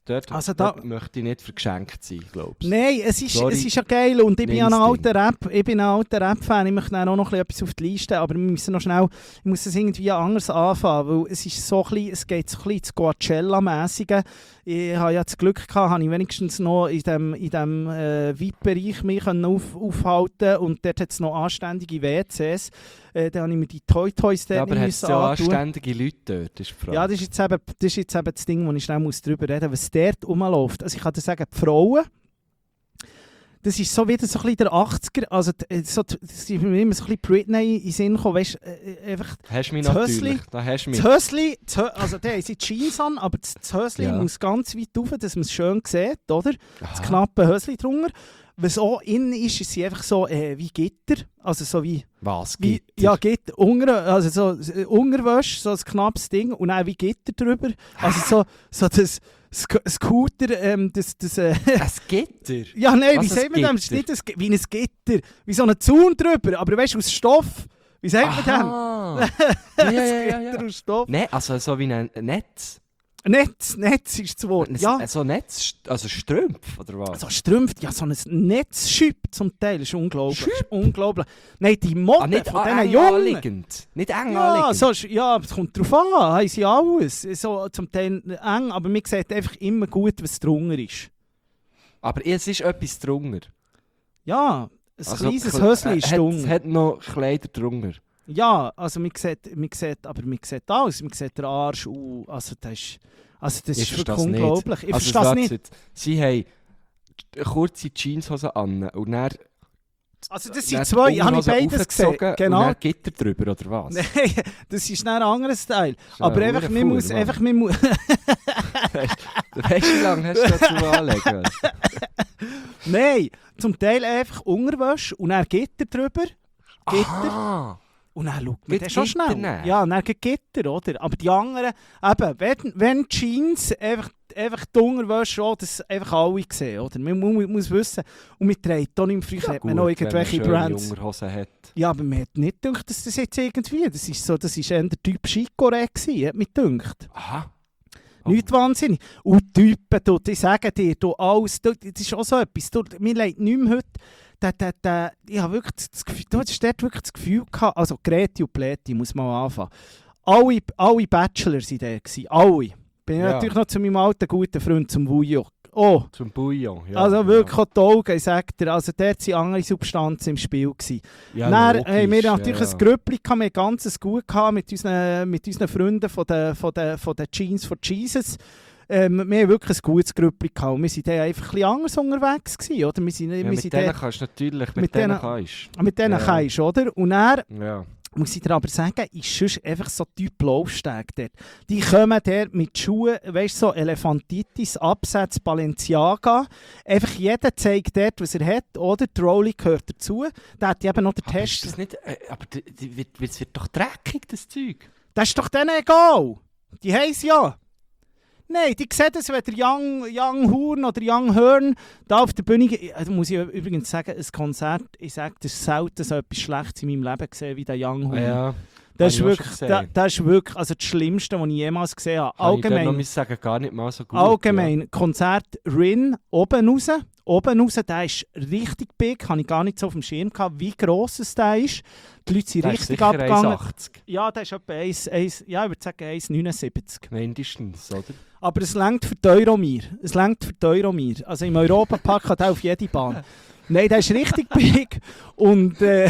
Dort, Also da- dort möchte ich nicht vergeschenkt sein, glaubst du? Nein, es ist, Sorry. es ist ja geil und ich bin ja ein Nimm's alter Rap, ich bin ein alter Rap-Fan, ich möchte dann auch noch ein bisschen etwas auf die Liste, aber wir müssen noch schnell, ich muss es irgendwie anders anfangen, weil es ist so ein bisschen, es geht so ein bisschen ins Coachella-mässige. Ich habe ja das Glück gehabt, habe ich wenigstens noch in dem, in dem äh, V I P-Bereich mich können auf, aufhalten und dort hat es noch anständige W Cs. Äh, dann habe ich mir die Toy-Toys dort Ja, aber nicht hat es müssen ja antun. anständige Leute dort, ist die Frage. Ja, das ist jetzt eben das, ist jetzt eben das Ding, wo ich schnell muss darüber reden muss, was dort rumläuft. Also ich kann dir sagen, die Frauen, das ist so wieder so ein bisschen der achtziger, also d- so, das ist mir immer so ein bisschen Britney in den Sinn gekommen, weißt du, äh, einfach Hast du mich das natürlich, Hösli- da hast du das mich. Hösli, das Hö- also der hat Jeans an, aber das, das Hösli Ja. muss ganz weit rauf, dass man es schön sieht, oder? Das Aha. knappe Hösli drunter. Was auch innen ist, ist sie einfach so äh, wie Gitter, also so wie... Was Wie, gibt ja, Gitter, Unger, also so äh, Unterwäsche, so ein knappes Ding und dann wie Gitter drüber. Also so, so das Sk Scooter, ähm, das... das äh, Es Gitter? ja, nein, Was, wie ein sagt man dem? Es ist Gitter? nicht ein, Gi- wie ein Gitter, wie so ein Zaun drüber, aber weißt du, aus Stoff. Wie sagt man dem? Aha. ja, ja, ja, ja, Gitter ja. aus Stoff. Ne, also so wie ein Netz. Netz, Netz ist das Wort. Ein- Ja, So Netz, also Strümpf, oder was? so strümpft, ja, so ein Netzschüpp zum Teil, ist unglaublich. Ist unglaublich. Nein, die Mode Ah, nicht von eng diesen Jungen. anliegend. Nicht eng Ja, anliegend. so, ist- ja, es kommt drauf an, haben sie alles. So, zum Teil eng, aber man sieht einfach immer gut, was drunter ist. Aber es ist etwas drunter. Ja, ein Also, kleines Kle- Hösli ist äh, hat, drunter. hat noch Kleider drunter. Ja, also man sieht, man sieht, aber man sieht alles. Man sieht den Arsch, uh, also das ist, also das Ich ist wirklich versteh's nicht. unglaublich. Ich Also, verstehe es warte nicht. jetzt. Sie haben kurze Jeanshosen an und dann, Also das dann sind zwei, die habe ich Unterhosen beides gesehen. aufgezogen Genau. und dann Gitter drüber, oder was? Nein, das ist ein anderes Teil. Das ist ein Aber einfach, man Hurenfuhr, muss, Mann. einfach, man muss... Weißt du, wie lange hast du dazu anlegen? Nein, zum Teil einfach Unterwäsche und dann Gitter drüber. Gitter. Aha. Und dann schaut man Geht dann schon Gitter schnell. nehmen? Ja, dann geht Gitter, oder? Aber die anderen, eben, wenn, wenn Jeans, einfach, einfach die Unterwäsche, auch, das einfach alle sehen, oder? Man muss, muss wissen, und man trägt auch nicht, früher hat man noch irgendwelche Brands. Unterhosen hat. Ja, aber man hat nicht gedacht, dass das jetzt irgendwie, das ist so, das ist eher der Typ Chicoré gewesen, hat mich gedacht. Aha. Nicht wahnsinnig. Und Typen, du, die sagen dir, du, alles, du, das ist auch so etwas, du, mir leid nicht mehr heute, da, da, da, ich habe wirklich das Gefühl, du hast dort wirklich das Gefühl gehabt, also Greti und Pleti, muss man anfangen. Alle, alle Bachelor waren da, gewesen, alle. Bin Ja. natürlich noch zu meinem alten guten Freund, zum Vujo. Oh, Zum Bouillon. Ja, also wirklich auch die Augen, sagt er, also dort waren andere Substanzen im Spiel gewesen. Ja, Dann logisch, haben wir natürlich ja, ein Grüppli gehabt, wir hatten ganzes gut gehabt mit unseren, mit unseren Freunden von den, von den, von den Jeans for Jesus. Ähm, wir haben wirklich ein gutes Grüppli gehabt. Und wir waren dann einfach ein bisschen anders unterwegs gewesen, oder? Wir sind, Ja, wir mit sind denen dort- kannst du natürlich, mit, mit denen denen- kannst mit denen Ja. kannst, oder? Und dann Ja. muss ich dir aber sagen, ist sonst einfach so Typ Laufsteg dort. Die kommen dort mit Schuhen, weißt du, so Elefantitis, Absatz, Balenciaga. Einfach jeder zeigt dort, was er hat, oder? Die Rolli gehört dazu. Da hat eben noch der Aber Test. ist das nicht, äh, aber die, die, wird, es wird doch dreckig, das Zeug. Das ist doch denen egal. Die haben es ja. Nein, die sehen das, wenn der Young, Young Horn oder Young Hearn da auf der Bühne geht. Da muss ich übrigens sagen, ein Konzert, ich sage, das ist selten so etwas Schlechtes in meinem Leben gesehen wie der Young Horn. Ja. Das ist, Habe ich auch wirklich, schon da, gesehen. das ist wirklich also das Schlimmste, was ich jemals gesehen habe. Kann ich dir noch Allgemein, muss sagen, gar nicht mal so gut. allgemein Konzert Rin, oben raus. Oben raus, der ist richtig big, habe ich gar nicht so auf dem Schirm gehabt, wie gross es der ist. Die Leute sind Ja. Der ist richtig sicher abgegangen. eins Komma achtzig. Ja, der ist etwa eins, eins, ja, ich würde sagen eins Komma neunundsiebzig. Mindestens, oder? Aber es längt für die Euromir. Es längt für die Euromir. Also im Europapark hat er auf jede Bahn. Nein, der ist richtig big. Und äh,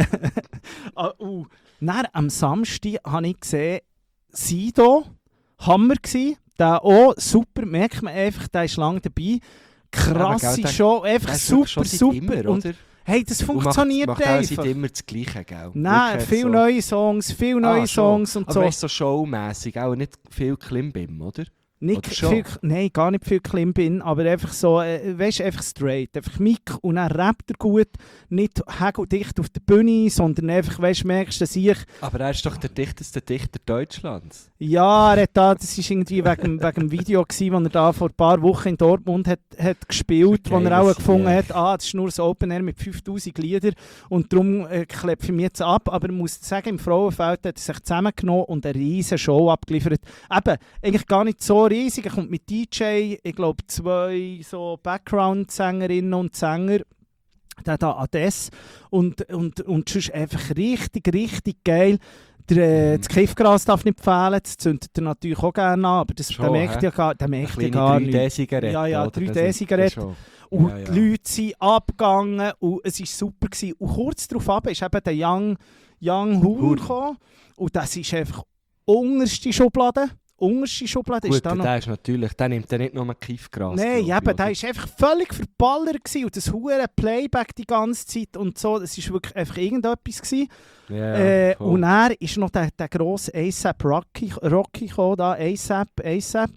ah, uh. Dann am Samstag habe ich gesehen, Sido, Hammer gsi. Der auch super, merkt man einfach, der ist lange dabei. Krasse Aber, gell, der- Show, einfach Der ist super, wirklich schon seit super. Immer, Und oder? hey, das Und funktioniert macht, macht auch einfach. seit immer das Gleiche, gell? Nein, Wirklich viele so. neue Songs, viele neue Ah, schon. Songs und Aber so. weißt du, so showmässig, auch nicht viel Klimbim, oder? Nicht Oder schon? viel, nein, gar nicht viel Klimbin, aber einfach so, äh, weißt, einfach straight, einfach Mic und dann rappt er gut, nicht hageldicht auf der Bühne, sondern einfach, weißt, merkst du, dass ich, Aber er ist doch der dichteste Dichter Deutschlands. ja, er hat da, das war irgendwie wegen, wegen dem Video gewesen, das er da vor ein paar Wochen in Dortmund hat, hat gespielt, Das wo ist er geil, auch das gefunden Lied. hat, ah, das ist nur das Open Air mit fünftausend Liedern und darum äh, klepfe ich mich jetzt ab, aber ich muss sagen, im Frauenfeld hat er sich zusammengenommen und eine riesige Show abgeliefert. Eben, eigentlich gar nicht so riesig. Er kommt mit D J, ich glaube zwei so Background-Sängerinnen und Sänger. Der da Ades. Und, und, und sonst einfach richtig, richtig geil. Der, äh, das Kiffgras darf nicht fehlen, das zündet er natürlich auch gerne an, aber das, Schon, der merkt ja gar, der merkt ja gar nicht. drei D-Zigaretten. Ja, ja, drei D-Zigaretten. Und Ja, ja. die Leute sind abgegangen und es war super gewesen. Und kurz darauf ist eben der Young, Young Hoon Hoon. gekommen. Und das ist einfach unterste Schublade. Unterste Schublade Gut, ist dann noch... der ist natürlich, der nimmt ja nicht nur Kiffgras. Nein, glaub ich, eben, der oder? war einfach völlig verballert gewesen. Und das hure Playback die ganze Zeit und so. Das war wirklich einfach irgendetwas gewesen. Ja, äh, voll. und dann ist noch der, der grosse A$AP Rocky, Rocky gekommen, da, A$AP, A$AP.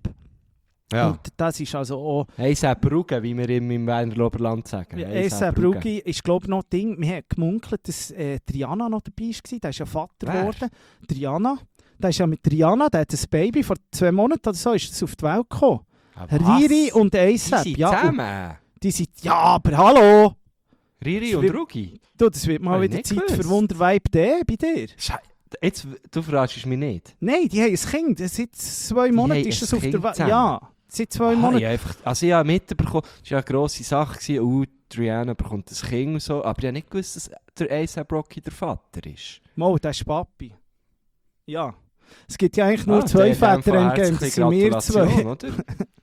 ja. Und das ist also auch... A$AP Brugge, wie wir im, im Berner Oberland sagen. Ja, A$AP Rocky ist, glaube ich, noch Ding. Wir haben gemunkelt, dass äh, Triana noch dabei war. Der ist ja Vater Wer? geworden. Triana. Der ist ja mit Triana, der hat ein Baby, vor zwei Monaten oder so ist das auf die Welt gekommen. Riri und Die A$AP. sind Ja, und zusammen. die sind... Ja, aber hallo! Riri Das und wird- Rugi. Du, das wird mal Hab ich wieder nicht Zeit gewusst. für Wunderweib D bei dir. Schei- Jetzt, du verarschst mich nicht. Nein, die haben ein Kind. Seit zwei Monaten haben ist das ein auf der Kind Welt. zusammen? Ja, seit zwei Aha, Monaten. ich einfach, also ich habe mitbekommen, es war ja eine grosse Sache, gewesen, oh, Rihanna bekommt ein Kind und so, aber ich habe nicht gewusst, dass der A$AP Rocky der Vater ist. Mal, das ist Papi. Ja. Es gibt ja eigentlich nur Ah, zwei dann in dem Väter Fall im Game, das herzliche sind wir Gratulation, zwei. oder?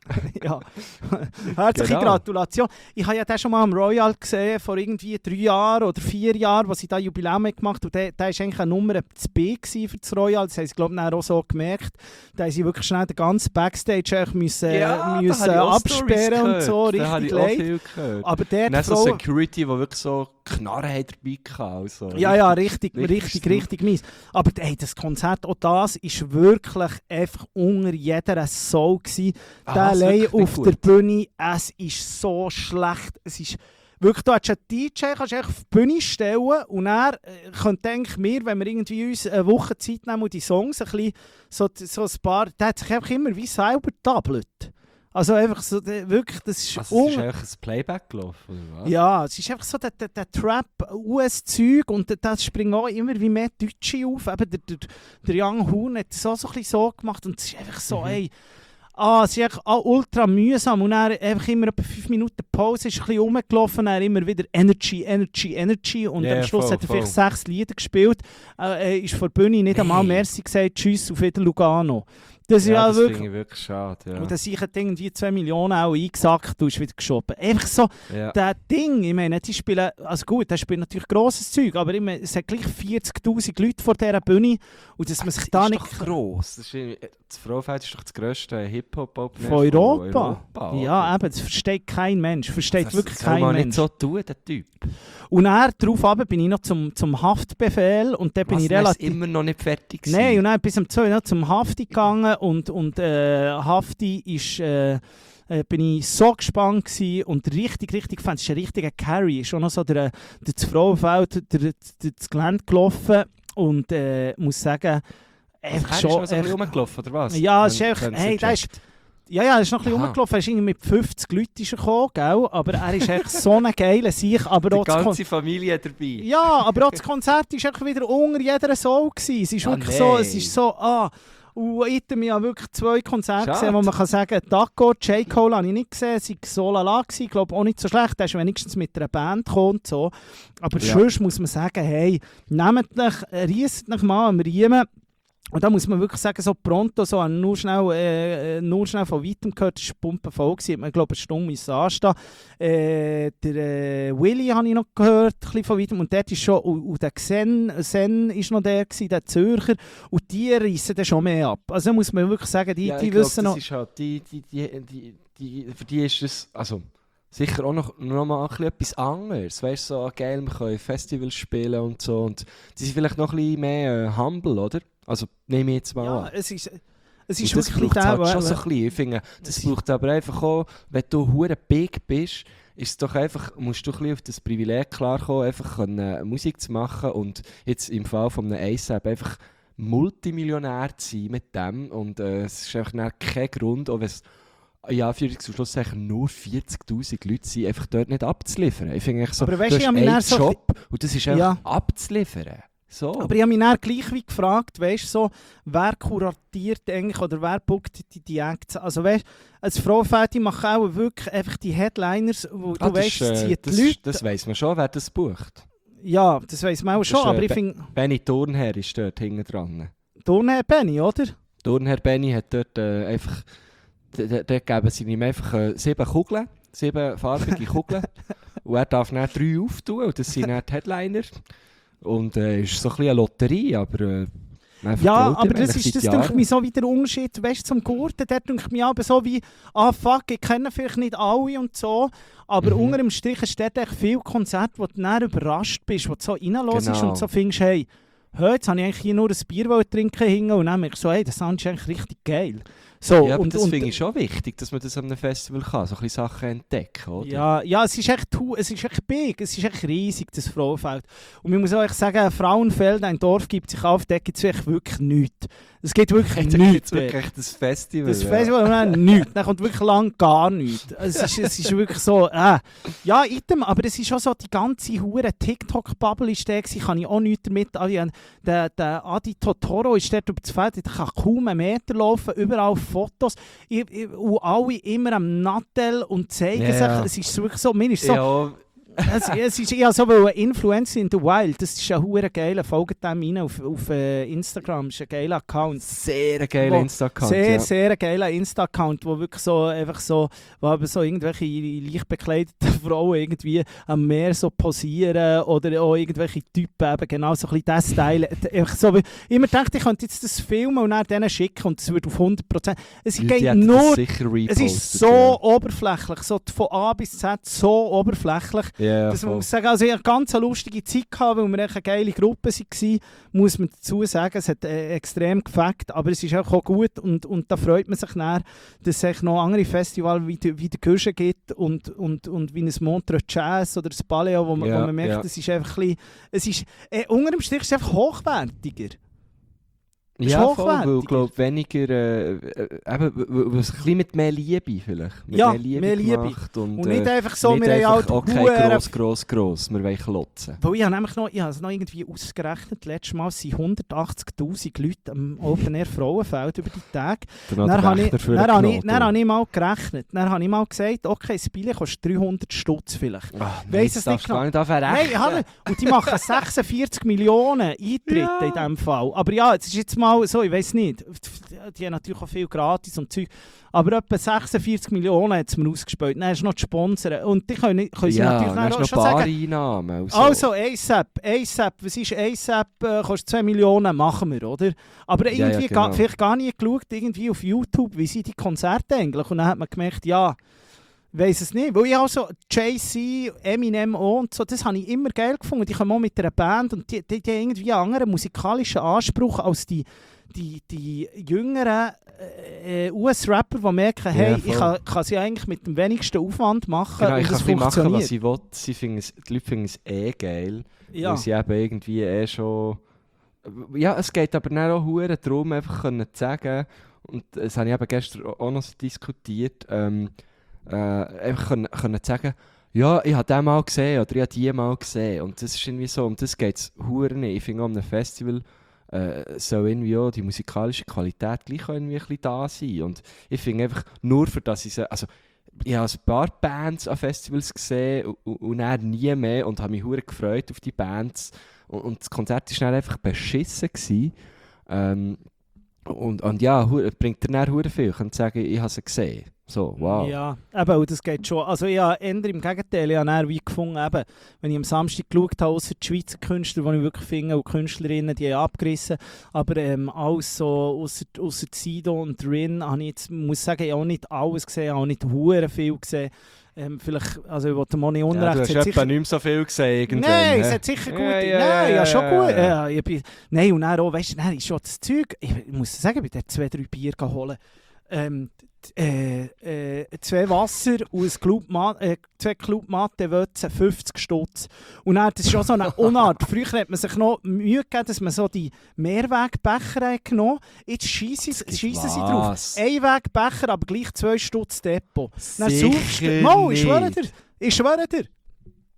Ja. Herzliche Genau. Gratulation. Ich habe ja den schon mal am Royal gesehen, vor irgendwie drei Jahren oder vier Jahren, wo sie da Jubiläum haben gemacht haben. Und der, der war eigentlich eine Nummer zu B gewesen für das Royal. Das haben sie, glaube ich, dann auch so gemerkt. Da haben sie wirklich schnell den ganzen Backstage eigentlich müssen, Ja, müssen da habe ich auch Stories absperren und so. gehört. Da habe Richtig ich auch leid. viel gehört. Aber der Und dann so Frau... Security, die wirklich so Knarren hat dabei gehabt. Also. Ja, ja, richtig, richtig richtig, strub. richtig mies. Aber ey, das Konzert, auch das, ist wirklich einfach unter jeder Sau gewesen. Ah, Der was, allein wirklich nicht auf gut? der Bühne, es ist so schlecht. Es ist wirklich, du hast einen D J, kannst du echt auf die Bühne stellen und er äh, könnte denken, wir, wenn wir irgendwie uns eine Woche Zeit nehmen und die Songs ein bisschen, so, so ein paar, der hat sich einfach immer wie selber tablet. Also einfach so, der, wirklich, das ist... Also, es ist un- einfach ein Playback gelaufen, oder was? ja, es ist einfach so der, der, der Trap-U S-Zeug und das springen auch immer wie mehr Deutsche auf. Eben der, der, der Young Hoon hat es auch so, ein bisschen so gemacht und es ist einfach so, Mhm. ey, ah, es ist echt ah, ultra mühsam und dann einfach immer etwa fünf Minuten Pause, ist ein bisschen rumgelaufen, dann immer wieder Energy, Energy, Energy und Ja, am Schluss voll, hat er voll. vielleicht sechs Lieder gespielt, äh, ist vor der Bühne nicht einmal Nee. Merci gesagt, tschüss, auf wieder Lugano. Das ist Ja, ja das wirklich... finde ich wirklich schade. Ja. Und dann sind irgendwie zwei Millionen auch eingesackt, du hast wieder geschoben. Einfach so, Ja. das Ding, ich meine, die spielen, also gut, der spielt natürlich grosses Zeug, aber ich meine, es hat gleich vierzigtausend Leute vor dieser Bühne und dass man sich da ist nicht... doch gross. Das, ist, irgendwie- das Frauenfeld ist doch das grösste Hip-Hop-Open Von Europa? Europa Ja, oder? eben, das versteht kein Mensch, versteht das wirklich soll kein man Mensch. nicht so tun, der Typ. Und dann, darauf runter bin ich noch zum, zum Haftbefehl und dann bin Was, ich der ist relativ... immer noch nicht fertig gewesen. Nein, und dann bis um zwei noch zum Hafti gegangen und, und äh, Hafti ist... Äh, äh, bin ich so gespannt gewesen und richtig, richtig fand, es ist ein richtiger Carry, ist auch noch so der, der das Frauenfeld, der, der, der, das Gelände gelaufen und äh, muss sagen, einfach Er schon... ist noch so ein echt- bisschen rumgelaufen, oder was? Ja, es ist Wenn- einfach, wenn hey, so der ist, checkt. ja, ja, er ist noch ein bisschen Aha. rumgelaufen, er ist irgendwie mit fünfzig Leuten ist er gekommen, gell? Aber er ist echt so ein geiler Sieg, aber Die auch das Kon- ganze Familie dabei. ja, aber auch das Konzert war einfach wieder unter jeder Soul gewesen. Es ist Ah, wirklich so, es nein. ist so, ah, und ich habe ja wirklich zwei Konzerte Schade. gesehen, wo man kann sagen, Taco, J. Cole habe ich nicht gesehen, es war so lala gewesen, ich glaube auch nicht so schlecht, er ist wenigstens mit einer Band gekommen und so. Aber Ja. sonst muss man sagen, hey, nehmt euch, riesst euch mal am Riemen. Und da muss man wirklich sagen, so pronto, so an nur schnell, äh, nur schnell von weitem gehört, das war pumpenvoll gewesen, hat man, glaube ich, eine Stunde müssen anstehen. Äh, der äh, Willy habe ich noch gehört, ein bisschen von weitem, und dort ist schon, und, und der Xen, Sen ist noch der gewesen, der Zürcher, und die reissen dann schon mehr ab. Also muss man wirklich sagen, die, Ja, die ich glaub, wissen das noch... ist halt, die, die, die, die, die, für die ist das, also sicher auch noch, noch mal ein bisschen etwas anderes. Weißt du, so geil, wir können Festivals spielen und so, und die sind vielleicht noch ein bisschen mehr äh, humble, oder? Also nehme ich jetzt mal Ja, an. es ist, es Und ist das wirklich braucht halt der, schon der- so ein bisschen. Ich finde, das Es- braucht aber einfach auch, wenn du hure big bist, ist es doch einfach, musst du ein bisschen auf das Privileg klarkommen, einfach können, Musik zu machen und jetzt im Fall von einem A$AP einfach Multimillionär zu sein mit dem, und äh, es ist einfach dann kein Grund, auch wenn es ja, für zum Schluss nur vierzigtausend Leute sind, einfach dort nicht abzuliefern. Ich finde eigentlich so, Aber du weisst du, hast ich habe mich einen dann so- Job und das ist einfach Ja. abzuliefern. So. Aber ich habe mich dann gleich wie gefragt, weißt du, so, wer kuratiert eigentlich oder wer bookt die, die Acts? Also weißt du, als Frauenfeld macht auch wirklich einfach die Headliners, wo Ah, du das weißt, ist, es äh, zieht das, die Leute. das weiss man schon, wer das bucht. Ja, das weiss man auch schon, ist, äh, aber ich Be- finde, Benny Thurnherr ist dort hinten dran. Turnherr Benny, oder? Thurnherr Benny hat dort äh, einfach... Dort dort geben sie ihm einfach äh, sieben Kugeln, sieben farbige Kugeln. Und er darf dann drei auftun und das sind dann die Headliner. Und es äh, ist so ein bisschen eine Lotterie, aber... Äh, man Ja, vertraut aber ihm das eigentlich ist das seit denke Jahren. mir so wie der Unterschied, weißt du, zum Gurten, der denke mir aber so wie, ah fuck, ich kenne vielleicht nicht alle und so, aber Mhm. unter dem Strich ist dort echt viel Konzerte, wo du dann überrascht bist, wo du so reinlässt Genau. und so findest, hey, hey, jetzt habe ich eigentlich hier nur ein Bier wollen trinken hinten und dann merke ich so, hey, das Sound ist eigentlich richtig geil. So, Ja, aber und, das und, finde ich schon wichtig, dass man das an einem Festival kann, so ein bisschen Sachen entdecken, oder? Ja, ja, es ist echt, hu- es ist echt big, es ist echt riesig, das Frauenfeld. Und ich muss auch echt sagen, ein Frauenfeld, ein Dorf gibt sich auf, da gibt es echt wirklich nichts. Es gibt wirklich Da nichts. gibt's wirklich echt das Festival. Das ja. Festival, und dann nichts. Dann kommt wirklich lang gar nichts. Es ist, es ist wirklich so, äh. Ja, item, aber es ist auch so, die ganze hure TikTok-Bubble ist der gewesen, kann ich auch nichts damit. Also, der, der Adi Totoro ist dort über das Feld, der kann kaum einen Meter laufen, überall Fotos. Ich, ich, und alle immer am Nattel und zeigen Ja. sich. Es ist wirklich so, mir ist so, Ja, es, es ist ja so, weil ein Influencer in the Wild, das ist ein hure geiler, folgt dem rein auf, auf äh, Instagram, das ist ein geiler Account. sehr ein geiler Wo- Insta-Account. Sehr, ja. sehr geiler Insta-Account, wo wirklich so, einfach so, wo eben so irgendwelche leicht bekleideten Frauen irgendwie am Meer so posieren oder auch irgendwelche Typen eben genau so ein bisschen diesen Style. Einfach so, wie- ich immer dachte, ich könnte jetzt das filmen und dann denen schicken und es würde auf hundert Prozent. Es Die Leute geht hätten das nur, sicher es repostet, ist so ja. oberflächlich, so von A bis Z so oberflächlich. Ja, Das voll. muss ich sagen, also ich hatte eine ganz lustige Zeit, gehabt, weil wir echt eine geile Gruppe waren, muss man dazu sagen. Es hat äh, extrem gefällt, aber es ist auch auch gut und, und da freut man sich dann, dass es echt noch andere Festivals wie, die- wie der Guschen gibt und, und, und wie ein Montreux Jazz oder das Paleo, wo man, Ja, wo man merkt, ja. es ist einfach ein bisschen, es ist, äh, unter dem Strich ist es einfach hochwertiger. ist Ja, voll, weil hochwertiger. ich glaube, weniger, äh, äh, eben, weil- weil es ein bisschen mit mehr Liebe vielleicht, mit Ja, mehr Liebe mehr Liebe. gemacht und, Und nicht äh, einfach so, nicht wir haben einfach, halt okay, Huren- gross, gross, gross, wir wollen klotzen. Weil ich habe nämlich noch, ich habe es noch irgendwie ausgerechnet, letztes Mal sind hundertachtzigtausend Leute am Open Air Frauenfeld über die Tage. Dann Dann habe ich, Rechner für dann einen habe ich, Knoten. dann habe ich mal gerechnet. Dann habe ich mal gesagt, okay, das Billett kostet dreihundert Stutz vielleicht. Ach, Weiss nein, es das nicht darfst du genau. gar nicht anfangen Nein, rechnen. habe, und die machen sechsundvierzig Millionen Eintritte Ja. in diesem Fall. Aber ja, es ist jetzt mal so, ich weiß nicht. Die haben natürlich auch viel gratis und Zeug. Aber etwa sechsundvierzig Millionen hat es mir ausgespielt. Dann hast du noch die Sponsoren. Und die können, können sie Ja, natürlich dann dann hast auch du noch schon sagen, Bareinnahmen. und so. also ASAP, ASAP, was ist ASAP, äh, kostet zwei Millionen, machen wir, oder? Aber Ja, ja, irgendwie genau. ga, vielleicht gar nie geschaut, irgendwie auf YouTube, wie sind die Konzerte eigentlich? Und dann hat man gemerkt, ja, ich weiss es nicht. Weil ich auch so Jay-Z, Eminem auch und so, das habe ich immer geil gefunden. Die kommen auch mit einer Band und die, die, die haben irgendwie einen anderen musikalischen Anspruch als die, die, die jüngeren äh, U S-Rapper, die merken, hey, Ja, ich voll. kann, kann sie eigentlich mit dem wenigsten Aufwand machen Genau, ich und kann es ein bisschen machen, funktioniert. was ich will. Sie finden es, die Leute finden es eh geil. Ja. Weil sie eben irgendwie eh schon... Ja, es geht aber dann auch hure darum, einfach können zu sagen, und das habe ich eben gestern auch noch so diskutiert, ähm, äh, einfach können, können zu sagen, ja, ich habe den mal gesehen oder ich habe die mal gesehen. Und das ist irgendwie so, um das geht es hure nicht. Ich finde, an einem Festival äh, soll irgendwie auch die musikalische Qualität gleich auch irgendwie ein bisschen da sein. Und ich finde einfach, nur für das ich sie, also ich habe ein paar Bands an Festivals gesehen und, und, und dann nie mehr und habe mich hure gefreut auf die Bands. Und, und das Konzert war dann einfach beschissen gewesen. Ähm, und, und ja, hu- bringt dir dann hure viel. Ich kann sagen, ich habe sie gesehen. So, wow. Ja, eben, und das geht schon. Also ich habe eher im Gegenteil, ich habe dann wie gefunden, eben, wenn ich am Samstag geschaut habe, ausser die Schweizer Künstler, die ich wirklich finde, und Künstlerinnen, die haben abgerissen, aber ähm, alles so, ausser, ausser Sido und Rin, habe ich jetzt, muss sagen, ich habe auch nicht alles gesehen, auch nicht hure viel gesehen. Ähm, vielleicht, also ich wollte mal nicht Ja, unrecht. du es hast hat etwa nicht mehr so viel gesehen. irgendwann, Nein, hä? es hat sicher gut. Ja, ja, Nein, ja, ja, schon ja, gut. ja. Ja, ich bin, nein, und dann auch, weißt du, dann ist schon das Zeug. Ich, ich muss sagen, ich bin dort zwei, drei Bier geholt. Ähm, d- äh, äh, zwei Wasser und ein Club äh, zwei Club Mate-Wötze, fünfzig Stutz. Und dann, das ist schon so eine Unart. Früher hat man sich noch Mühe gegeben, dass man so die Mehrwegbecher hat genommen. Jetzt schiessen sie schiessen sie drauf. Was? Einwegbecher, aber gleich zwei Stutz Depot. Dann Sicher saufst du. Mo, ich schwöre nicht. dir. Ich schwöre dir.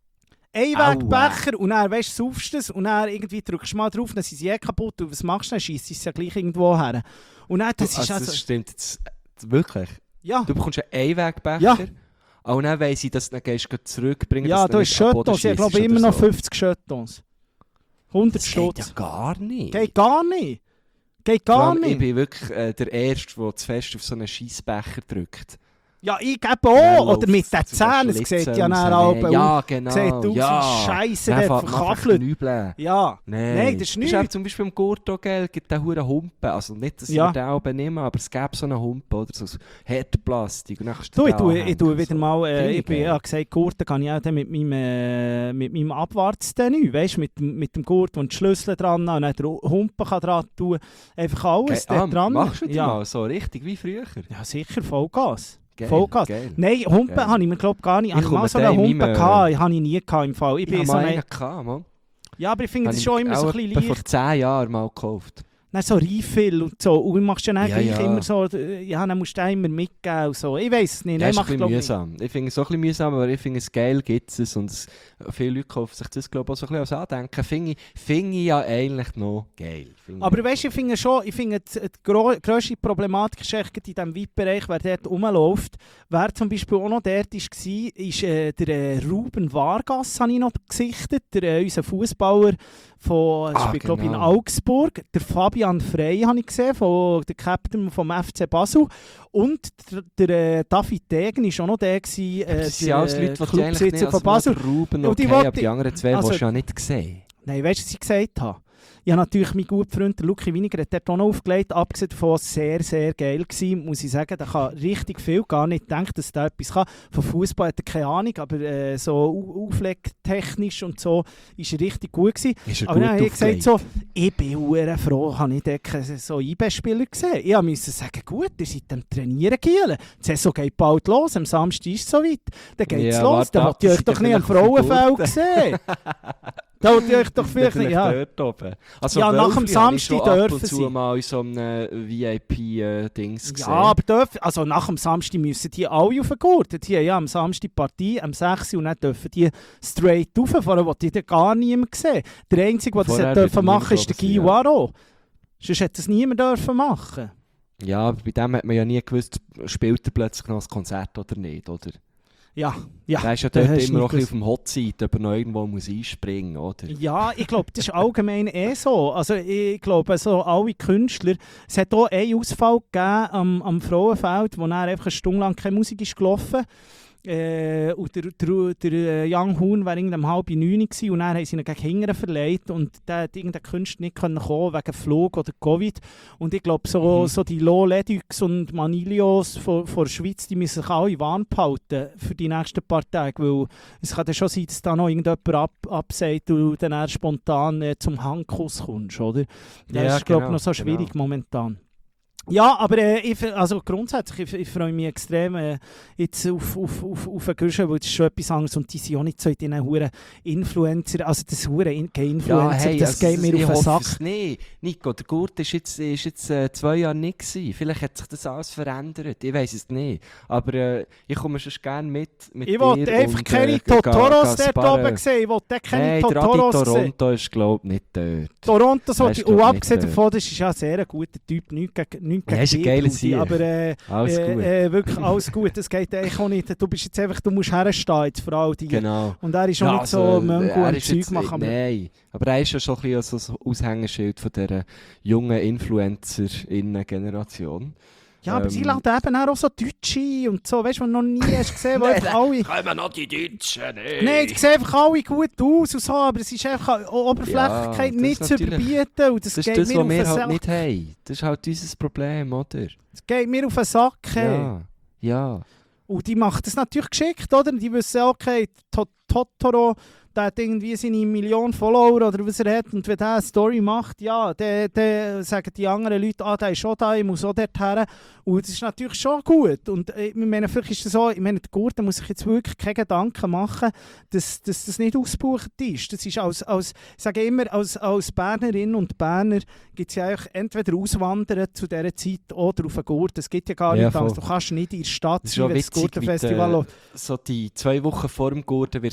Einwegbecher und dann weißt, saufst du es und dann irgendwie drückst du mal drauf, dann sind sie eh kaputt und was machst du dann? Scheisst es ja gleich irgendwo her. Und dann, das Du, ist also, also, das stimmt jetzt wirklich. ja, Du bekommst einen Einwegbecher. Ja. Und dann weiss ich, dass du dann gehst, gehst zurückbringen ja, dass da du ist nicht ab Boden Schöttons, ich glaube schiessest immer oder noch so. fünfzig Schöttons. hundert Das geht ja Stutz. gar nicht. Geht gar nicht. Geht Vor gar allem, Ich nicht. bin wirklich äh, der Erste, der zu fest auf so einen Scheissbecher drückt. Ja, ich gebe Dann auch. Oder mit läuft's den zu so Zähnen, es Schlitzen sieht ja raus. dann auch Nee, Ja, genau. sieht aus ja. wie Scheisse, Dann der fängt man an zu verkaffelt. knübeln. Ja. Nein. Nein, das ist Das nicht. auch zum Beispiel im Gurt auch geil, gibt es hure Humpen. Also nicht, dass Ja. ich den auch nehme, aber es gäbe so einen Humpen oder so Härteplastik. Und dann kannst Du, ich den tue, ich anhängen tue und wieder so. mal, äh, Finde ich ich bin geil. ja gesagt, Gurten kann ich auch dann mit meinem, äh, mit meinem Abwartstenü, weißt du, mit, dem- mit dem Gurt, wo die Schlüssel dran haben, und dann der Humpen kann dran tun, einfach alles Geil. Ah, dort dran. machst du wieder ja. mal so richtig wie früher? Ja, sicher, Vollgas. Geil, Vollgas. geil. Nein, Humpen Geil. habe ich mir glaube gar nicht. Ich Habe ich mal komme so einen den in Humpen meinem, gehabt, habe ich nie gehabt im Fall. Ich Ich bin habe so mal ein, einen gehabt, Mann. ja, aber ich finde Habe das ich schon immer so auch ein bisschen etwa vor leicht. zehn Jahren mal gekauft. Dann so Refill und so. Und du machst ja dann Ja, gleich ja. immer so, äh, ja, dann musst du den immer mitgeben und so. Ich weiß es nicht. Ja, Nein, ist mach ein ich bisschen glaube nicht. mühsam. Ich finde es auch ein bisschen mühsam, aber ich finde es geil, gibt es. Und es, viele Leute kaufen sich das, glaube ich, auch so ein bisschen als Andenken. Finde ich, finde ich ja eigentlich noch geil. Finde Aber ich. weißt du, ich finde schon, ich finde, die, die gro grösste Problematik ist echt in diesem V I P-Bereich, wer dort rumläuft. Wer zum Beispiel auch noch dort war, ist äh, der äh, Ruben Vargas, habe ich noch gesichtet, der, äh, unser Fußballer von, Ah, ah, glaube in genau. Augsburg. Der Fabian Frey habe ich gesehen, von, der Captain vom F C Basel. Und der, der äh, David Degen war auch noch der, gewesen, äh, Das sind der alles äh, Leute, die ich eigentlich nicht Clubsitzer als von Basel. Ruben Und die okay, wollte aber die ich- anderen zwei also- hast du ja nicht gesehen. Nein, weißt du, was ich gesagt habe? Ich habe natürlich meinen guten Freund der Luki Winiger hat dort auch noch aufgelegt. Abgesehen davon sehr, sehr geil gewesen, muss ich sagen. Der kann richtig viel, gar nicht gedacht, dass der etwas kann. Von Fußball hat er keine Ahnung, aber äh, so au- auflegtechnisch und so ist er richtig gut gewesen. Ist er Aber gut dann habe ich gesagt, aufgelegt? so, ich bin hure froh, habe ich dort keinen so I B-Spieler gesehen. Ich musste sagen, gut, ihr seid am Trainieren, Gielen. Die Saison geht bald los, am Samstag ist es soweit. Dann geht es Ja, los, warte dann ab, wollt ihr euch dass doch ich nicht am vielleicht auf die Frauenfeld Gurte- sehen. Da wollt ihr euch doch vielleicht nicht, ja. dort oben. Also Ja, nach dem Wölfli habe ich Samstag schon ab dürfen und zu sie. mal in so einem V I P-Dings gesehen. Ja, aber dürfen, also nach dem Samstag müssen die alle auf den Gurt. Die haben ja am Samstag Partie, am sechs und dann dürfen die straight rauf. Vorher wollte ich den gar niemand sehen. Der Einzige, der das Vorher hat wird dürfen machen, niemand ist der glauben, Guy ja. Waro. Sonst hätte das niemand dürfen machen. Ja, aber bei dem hat man ja nie gewusst, spielt er plötzlich noch ein Konzert oder nicht, oder? Ja, ja. Der ist ja das dort hast du immer noch nicht ein bisschen auf dem Hot Seat, ob er noch irgendwo muss einspringen muss, oder? Ja, ich glaube, das ist allgemein eh so. Also ich glaube, so alle Künstler, es hat auch einen Ausfall gegeben am, am Frauenfeld, wo dann einfach eine Stunde lang keine Musik ist gelaufen. Äh, und der, der, der äh, Young Hoon war um halb neun gewesen, und dann haben sie ihn gegen hinten verleiht und der hat irgendein Künstler nicht können kommen wegen Flug oder Covid. Und ich glaube, so, Mhm. so die Lo Ledux und Manilios von, von der Schweiz, die müssen sich alle warm behalten für die nächsten paar Tage, weil es kann ja schon sein, dass da noch irgendjemand ab, absagt und du dann eher spontan äh, zum Handkuss kommst, oder? Das Ja, ist, glaube ich, genau, noch so schwierig genau. momentan. Ja, aber äh, ich, f- also grundsätzlich, ich, ich freue mich extrem äh, jetzt auf, auf, auf, auf einen Guschen, weil das ist schon etwas anderes und die sind auch nicht so in diesen huren Influencer, also das hure In- Influencer, das also geht mir ich auf den hoffe Sack. es nicht. Nico, der Gurt ist jetzt, ist jetzt äh, zwei Jahre nicht gewesen. Vielleicht hat sich das alles verändert. Ich weiß es nicht. Aber äh, ich komme schon gerne mit, mit Ich dir wollte einfach und, keine äh, Totoros ga- ga dort sparren. oben sehen. Ich wollte keine Nein, der Adi Totoros sehen. Toronto ist, glaube ich, nicht dort. Toronto so, Der ist, und glaub ich, abgesehen nicht davon, das ist ja ein sehr guter Typ, nichts gegen, nichts Ja, gegen ist ein dich, geiler Rudi, Sieg. aber äh, Alles äh, gut. äh, wirklich alles gut, das geht eigentlich auch nicht. Du bist jetzt einfach, du musst herstehen jetzt vor allem die. Genau. Und er ist schon Ja, nicht so also, Möngo er und ist Zeug jetzt- machen. Aber Nein, aber er ist ja schon ein bisschen so ein Aushängeschild von dieser jungen Influencer-Generation. ja, aber sie ähm, laden eben auch so Deutsche und so, weißt du, die du noch nie hast gesehen, wo einfach alle... Kommen noch die Deutschen, nee. Nein, die sehen einfach alle gut aus und so, aber es ist einfach Oberflächlichkeit Ja, das nicht ist zu natürlich- überbieten. Und das, Das ist geht das, mir was auf wir den halt Sack. nicht haben. Das ist halt unser Problem, oder? Das geht mir auf den Sack. Hey. Ja, ja. Und die macht das natürlich geschickt, oder? Die wissen, okay, To- Totoro, der hat irgendwie seine Million Follower oder was er hat. Und wenn der eine Story macht, ja, dann, dann sagen die anderen Leute, ah, der ist schon da, ich muss auch dort her. Und das ist natürlich schon gut. Und äh, ich meine, vielleicht ist das so, ich meine, der Gurten muss sich jetzt wirklich keine Gedanken machen, dass, dass das nicht ausgebucht ist. Das ist als, als ich sage immer, als, als Bernerin und Berner gibt es ja eigentlich entweder auswandern zu dieser Zeit oder auf den Gurten. Es gibt ja gar Ja, nicht anders. voll. Du kannst nicht in der Stadt Das ist sein, schon wenn das witzig, wie Gurtenfestival die, läuft. so die zwei Wochen vor dem Gurten wirst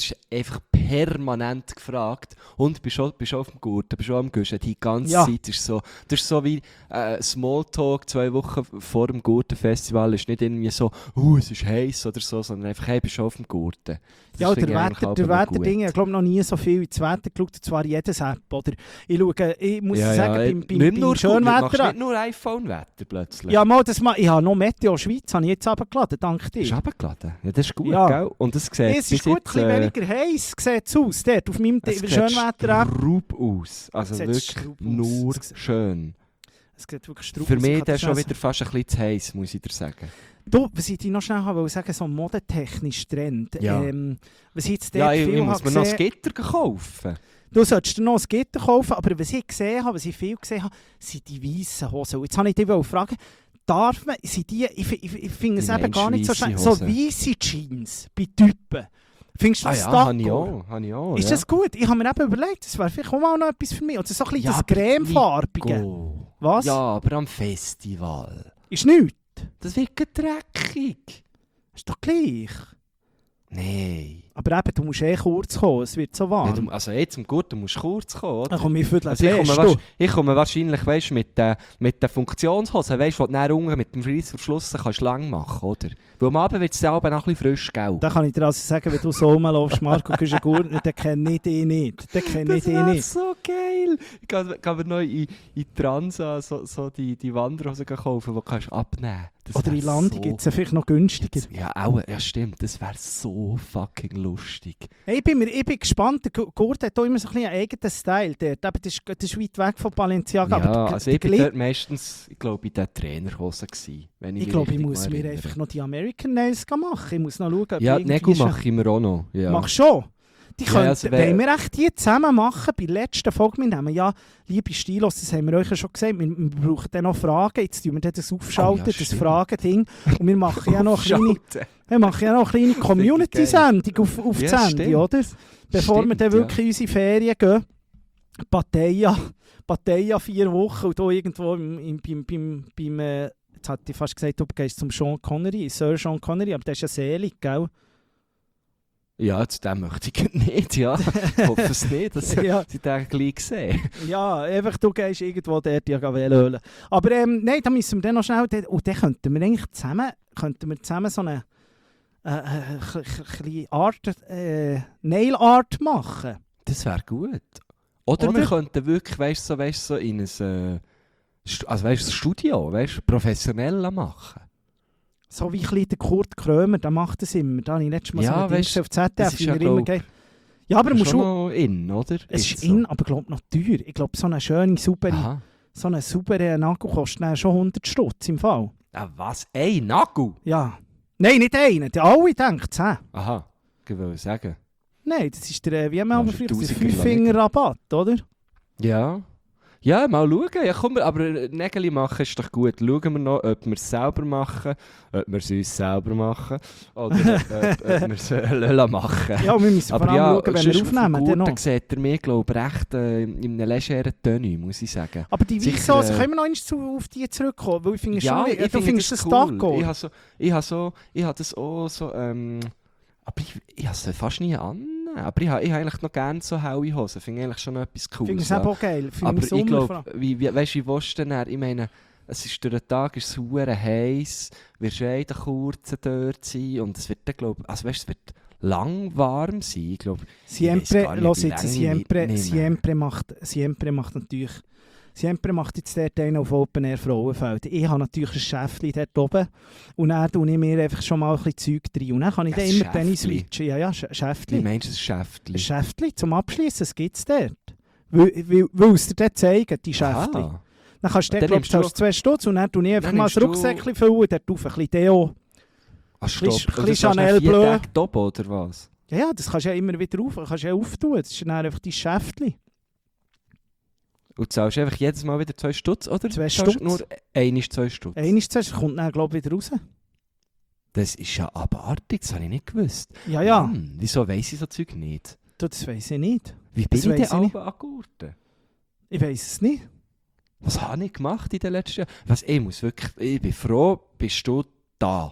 bist einfach permanent gefragt und bist schon, bist schon auf dem Gurten, bist schon am Guschen. Die ganze Ja. Zeit ist so, das ist so wie äh, Smalltalk zwei Wochen vor dem Gurtenfestival. Ist nicht irgendwie so, uh, es ist heiß oder so, sondern einfach, hey, bist schon auf dem Gurten. Das Ja, finde der ich eigentlich Wetter, der aber noch Wetterding, gut. ich glaube noch nie so viel ins Wetter geschaut, und zwar jedes App, oder? Ich schaue, ich muss Ja, sagen, ja, beim, nicht beim, nur beim gut, du machst Schönwetter... nicht nur iPhone-Wetter plötzlich. Ja, mal, das mal, ich habe noch Meteo Schweiz, habe ich jetzt runtergeladen, dank dir. Hast du runtergeladen? Ja, das ist gut, Ja. gell? Und das sieht Es ist bis gut, ein jetzt, bisschen äh, weniger heiß sieht es aus, dort auf meinem es sieht Schönwetter-App. straub aus. Also Es sieht wirklich straub aus. nur Es sieht- schön. Es sieht wirklich straub Für aus, ich mich kann der das schon schnell wieder fast ein bisschen zu heiß, muss ich dir sagen. Du, was ich dir noch schnell wollte sagen, so modetechnisch Trend. Ja. Ähm, was ich jetzt dort Ja, ich, viel ich muss habe mir noch das gesehen- Gitter kaufen. Du solltest dir noch ein Gitter kaufen, aber was ich gesehen habe, was ich viel gesehen habe, sind die weißen Hosen. Und jetzt habe ich dich fragen, darf man, sind die, ich, ich, ich finde es Wie eben gar nicht so meinst du schlecht, so weisse weiße Jeans bei Typen. Findest du Ah das ja, d'accord? habe ich auch. Habe ich auch Ist ja. das gut? Ich habe mir eben überlegt, das wäre vielleicht auch mal noch etwas für mich. Also so ein bisschen Ja, das aber cremefarbige. Nico. Was? Ja, aber am Festival. Ist nichts. Das wird gleich dreckig. Ist doch gleich. Nein. Aber eben, du musst eh kurz kommen, es wird so warm. Ja, du, also jetzt im Guten musst du kurz kommen, oder? Dann komme ich viertel Also ich, komme erst, wahrsch- du. ich komme wahrscheinlich weißt, mit den mit den Funktionshosen, weißt, die du dann unten mit dem Reissverschluss kannst lang machen, oder? Weil am Abend wird es dann aber noch ein bisschen frisch, gell? Da kann ich dir also sagen, wenn du so rumläufst, Marco Küschengurtner, dann kenne ich dich nicht. Den kenne ich Das dich wäre nicht. so geil! Ich kann, kann mir noch in, in Transa so, so die, die Wanderhosen kaufen, die kannst du abnehmen kannst. Oder in Landi so... gibt es ja vielleicht noch günstiger. Ja, auch, ja stimmt, das wäre so fucking lustig. Hey, ich, bin mir, ich bin gespannt, der Gu- Gurt hat auch immer so ein bisschen einen eigenen Style. Dort. Aber das, ist, das ist weit weg von Balenciaga. Ja, aber der- also der ich bin Glid- dort meistens, ich glaube, in den Trainerhosen gewesen, wenn ich Ich mich glaube, ich richtig muss noch mir erinnere. einfach noch die American Nails machen. Ich muss noch schauen, ob Ja, ich die irgendwie Nägel schon- mache ich mir auch noch. Ja. Machst schon? Die Ja, könnten, also wär- wollen wir echt die zusammen machen? Bei der letzten Folge, wir nehmen ja, liebe Stilos, das haben wir euch ja schon gesagt, wir, wir brauchen dann noch Fragen. Jetzt tun wir dann das aufschalten, Oh ja, das stimmt. Fragending. Und wir machen ja noch eine kleine, Aufschalten. wir machen ja noch eine kleine Community-Sendung auf, auf Ja, das Handy, stimmt. oder? Bevor wir Stimmt, dann ja. wirklich in unsere Ferien gehen. Pattaya, Pattaya vier Wochen und hier irgendwo im, im, beim, beim, beim äh, jetzt hatte ich fast gesagt, du gehst zum Sean Connery, Sir Sean Connery, aber der ist ja selig, gell? Ja, zu dem möchte ich nicht, ja. Ich hoffe es nicht, dass Ja. sie den gleich sehen. Ja, einfach du gehst irgendwo dort ja wählen. Aber ähm, nein, da müssen wir dann noch schnell, und dann könnten wir eigentlich zusammen, könnten wir zusammen so eine äh, äh, ch- ch- kleine Art, äh, Nail Art machen. Das wäre gut. Oder, Oder? wir könnten wirklich, weißt du, so, weißt, so in ein, äh, Stu- also, weißt, ein Studio, weißt, professionell machen. So wie ein bisschen der Kurt Krömer, der macht das immer. Da habe ich letztes Mal Ja, so einen weisst, Dings auf Z D das F, ist wie ja, er immer glaub- geht. Ja, aber er muss schon schon... noch in, oder? Es Jetzt ist in, aber glaube noch teuer. Ich glaube, so eine schöne, saubere, Aha. so eine saubere Nagel kostet dann schon hundert Stutz im Fall. Ah, was? Ey, Nagel? Ja. Nein, nicht einen. Die alle denken zehn. Aha, ich will sagen. Nein, das ist der, äh, wie haben wir Ja, aber für früher, der Tausiger fünf-Finger-Rabatt, oder? Ja. Ja, mal schauen. Ja, komm, aber Nägel machen ist doch gut. Schauen wir noch, ob wir es selber machen, ob wir es uns selber machen oder ob, ob, ob wir es äh, machen. Ja, wir müssen vor Aber allem ja, schauen, wenn wir sonst aufnehmen. auf Dann dem noch. Gurten sieht er mir, glaube ich, recht äh, in einem legeren Tenue, muss ich sagen. Aber die Sicher, Weisshosen, also äh, können wir noch einmal zu, auf die zurückkommen? Weil ich finde Ja, schon, ich du finde findest das das cool. Taco. Ich habe so, ich habe so, ich habe das auch so, ähm, aber ich, ich habe es fast nie an. Aber ich habe, ich habe eigentlich noch gerne so helle Hosen. Finde ich eigentlich schon noch etwas Ich Cooles. finde es ja. eben auch geil. Für Aber den ich Sommer vor glaube, allem. wie, wie, weißt du, wie willst du denn dann? Ich meine, es ist durch den Tag ist es hure heiß, wirst du in den kurzen dort sein und es wird dann, glaube ich, also weißt, es wird lang warm sein. Ich glaube, Siempre, gar nicht, los wie jetzt, lange ich Siempre, mitnehme. Siempre, macht, Siempre macht natürlich... Siempre macht jetzt dort einen auf Open Air Frauenfeld. Ich habe natürlich ein Schäftchen dort oben und dann tue ich mir einfach schon mal ein bisschen Zeug rein. Und dann kann ich Ein dann immer Tennis Schäftli? switchen. Ja, ja, Sch- wie Schäftli. meinst du das Schäftchen? Ein Schäftli zum Abschließen, das gibt es dort. Weil, weil, weil es dir dort zeigen, die Schäftli. Aha. Dann kannst du Dann dort, glaub, nimmst du- zahlst zwei Stutz und dann tue ich einfach Dann mal nimmst ein du- Rucksäckchen füllen und dort drauf ein bisschen Deo. Ah, stopp. Bisschen- Und bisschen das hast du Chanel dann vier Bleu. Tage top, oder was? Ja, ja, das kannst du ja immer wieder auf, kannst du ja auftun. Das ist dann einfach dein Schäftli. Und du zahlst einfach jedes Mal wieder zwei Stutz, oder? Zwei Zahlst Stutz. Nur einmal zwei Stutz. Einmal zuerst, kommt dann, glaube ich, wieder raus. Das ist ja abartig, das habe ich nicht gewusst. Ja, ja, Mann, wieso weiss ich so Zeug nicht? du, das weiss ich nicht. Wie bin Das ich denn weiss ich nicht. alle an Gurten? Ich weiss es nicht. Was habe ich gemacht in den letzten Jahren? Was, ich muss wirklich, ich bin froh, bist du da.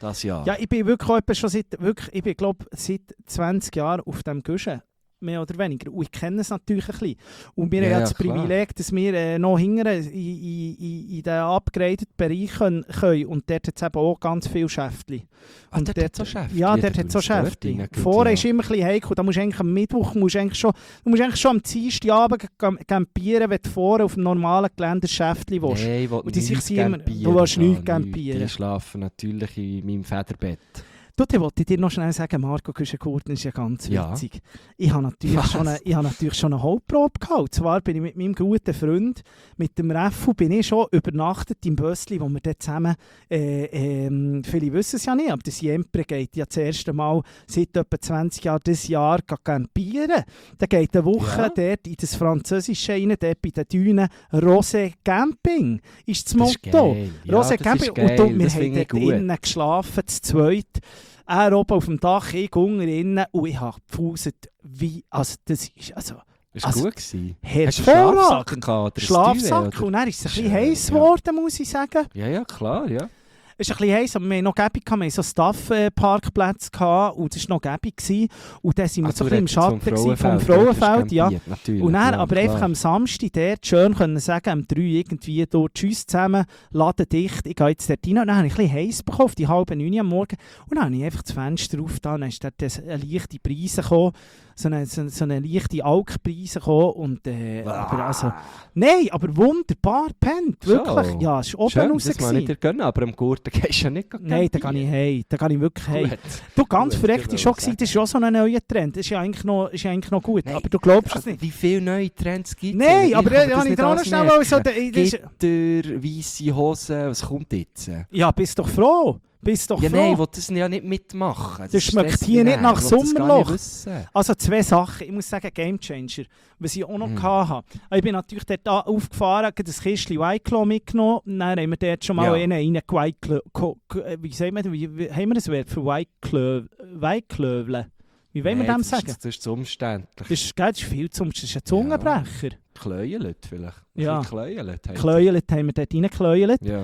Das Jahr. Ja, ich bin wirklich auch etwa schon seit, wirklich, ich bin, glaub, seit zwanzig Jahren auf dem Guschen. Mehr oder weniger. Und ich kenne es natürlich ein bisschen. Und wir Ja, haben ja ja, das klar. Privileg, dass wir äh, noch hinten in, in, in, in den upgraded Bereich können, können. Und dort hat es eben auch ganz viele Schäftchen. Ah, Und dort dort- hat's so Schäftchen? Ja, Ja, dort du hat es so musst dort Schäftchen. reingehen, Vorher ja. ist immer ein bisschen heikel. Da musst du eigentlich am Mittwoch musst du eigentlich schon, du musst eigentlich schon am Dienstagabend gam- campieren, wenn du vorher auf dem normalen Gelände ein Schäftchen willst. Nein, ich will Und die nichts sich immer- campieren, du willst da, nichts nichts. campieren. Ich schlafe natürlich in meinem Federbett. Du, dann wollte ich dir noch schnell sagen, Marco Küschen-Gurten ist ja ganz Ja. witzig. Ich habe natürlich, Was? schon eine, ich habe natürlich schon eine Hauptprobe gehabt. Und zwar bin ich mit meinem guten Freund, mit dem Reffu, bin ich schon übernachtet im Bössli, wo wir dort zusammen, äh, ähm, viele wissen es ja nicht, aber das Siempre geht ja das erste Mal seit etwa zwanzig Jahren dieses Jahr campieren. Da geht eine Woche Ja. dort in das Französische rein, dort bei den Dünen. Rosé Camping ist das Das ist Motto. geil. Ja, Rosé das Camping. ist geil. Und du, wir das haben finde ich dort gut. innen geschlafen, zu zweit. Er oben auf dem Dach, ich unten innen. Und ich habe gefuselt, wie, also das ist, also, Ist also, gut gewesen. Hast du einen Schlafsack hervorragend. gehabt? Oder ein Schlafsack. Duvet, oder? Und dann ist es ein bisschen Schön, heiß ja. geworden, muss ich sagen. Ja, ja, klar, ja. Es ist ein bisschen heiß, aber wir hatten noch gäbig, wir hatten so Staff-Parkplätze gehabt, und das war noch gäbig gewesen. Und dann sind wir Ah, so du ein bisschen im redest Schatten vom gewesen, vom Frauenfeld, dort Frauenfeld, hast du ja. campiert, natürlich, Und dann ja, aber klar. einfach am Samstag dort schön können sagen, am drei irgendwie dort «Tschüss zusammen, Laden dicht, ich gehe jetzt dort rein». Und dann habe ich ein bisschen heiß bekommen, auf die halbe neun am Morgen. Und dann habe ich einfach das Fenster aufgetan, dann ist dort eine leichte Brise gekommen, so eine, so, so eine leichte Alkbrise gekommen. Und, äh, aber also, nein, aber wunderbar pennt, wirklich. So. Ja, es war oben Schön, raus. das kann ich gewesen. dir gönnen, aber am Gurten gehst du ja nicht Nein, da gehe ich heim, da gehe ich wirklich heim. Gut. Du, ganz Gut, verreckt ich ist schon wollte gewesen, das ist ja so ein neuer Trend, das ist ja eigentlich noch, ist ja eigentlich noch gut, Nein, aber du glaubst es Also, nicht. wie viele neue Trends gibt es? Nein, aber da habe ich dir auch noch schnell mal so... da- das ist- Gitter, weisse Hosen, was kommt jetzt? Ja, bist doch froh, bist doch Ja, froh. nein, ich will das ja nicht mitmachen. Das schmeckt hier nicht nach Sommerloch. Sommerloch. Also zwei Sachen, ich muss sagen, Gamechanger, was ich auch noch Mhm. hatte. Ich bin natürlich dort a- aufgefahren, habe das Kistchen Weiklo mitgenommen, dann haben wir dort schon mal Ja. einen reingeweiklo... Wie sagen wir, wie, wie haben wir das Wort für Weiklö, Weiklöwle? Wie wollen wir dem das sagen? Ist, das ist zu umständlich. Das ist, gell, das ist viel zum... Das ist ein Zungenbrecher. Kleuelt vielleicht. Ein Ja. bisschen Kleuelt. heisst Kleuelt haben wir dort reingekläuelt. das. Ja.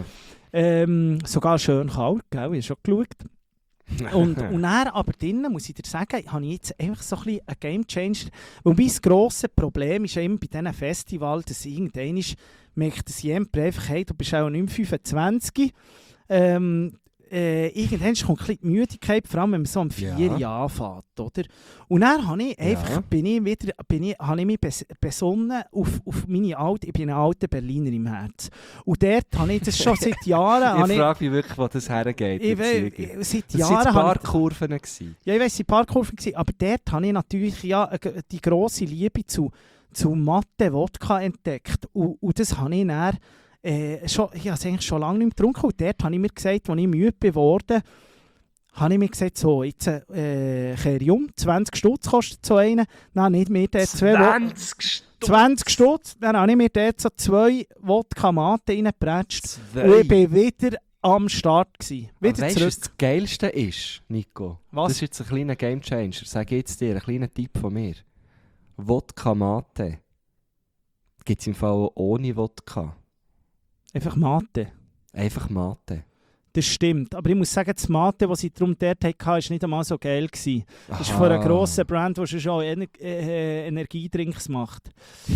Ähm, sogar schön kalt, gell? Ich habe schon geschaut. Und, und dann aber drinnen, muss ich dir sagen, habe ich jetzt einfach so ein bisschen einen Gamechanger. Wobei das grosse Problem ist eben bei diesen Festivals, dass irgendwann merkt das jemand einfach, hey, du bist auch nicht mehr fünfundzwanzig. Ähm, äh, irgendwann kommt ein bisschen die Müdigkeit, vor allem wenn man so um vier Ja. Jahre anfängt, oder? Und dann habe ich einfach, Ja. bin ich wieder, bin ich, habe ich mich bes besonnen auf, auf meine alte, ich bin ein alter Berliner im Herz. Und dort habe ich das schon seit Jahren... habe Ich frage mich wirklich, wo das hergeht. ich, die we- Beziehung. ich, seit Das Jahren waren habe ich- Parkkurven. gewesen. ja, ich weiss, es waren Parkkurven, gewesen, aber dort habe ich natürlich ja, äh, g- die grosse Liebe zu, zu Mathe-Wodka entdeckt. Und, und das habe ich dann, äh, schon, ich habe es eigentlich schon lange nicht mehr getrunken. Und dort habe ich mir gesagt, als ich müde geworden habe ich mir gesagt, so, jetzt äh, kehre ich um, zwanzig Stutz kostet so einen. Nein, nicht mehr dort zwei Wo- zwanzig Stutz. zwanzig Stutz. Dann habe ich mir dort so zwei Wodka-Mate reingepratscht. Zwei. Und ich bin wieder am Start gewesen. Aber Wieder weißt du, zurück. was das Geilste ist, Nico? Was? Das ist jetzt ein kleiner Gamechanger. Sag ich jetzt dir, ein kleiner Tipp von mir. Wodka Mate. Gibt es im Fall auch ohne Wodka. Einfach Mate. Einfach Mate. Das stimmt. Aber ich muss sagen, das Mate, das ich darum dort hatte, war nicht einmal so geil gewesen. Das ist Aha. von einer grossen Brand, die schon Ener äh, Energiedrinks macht.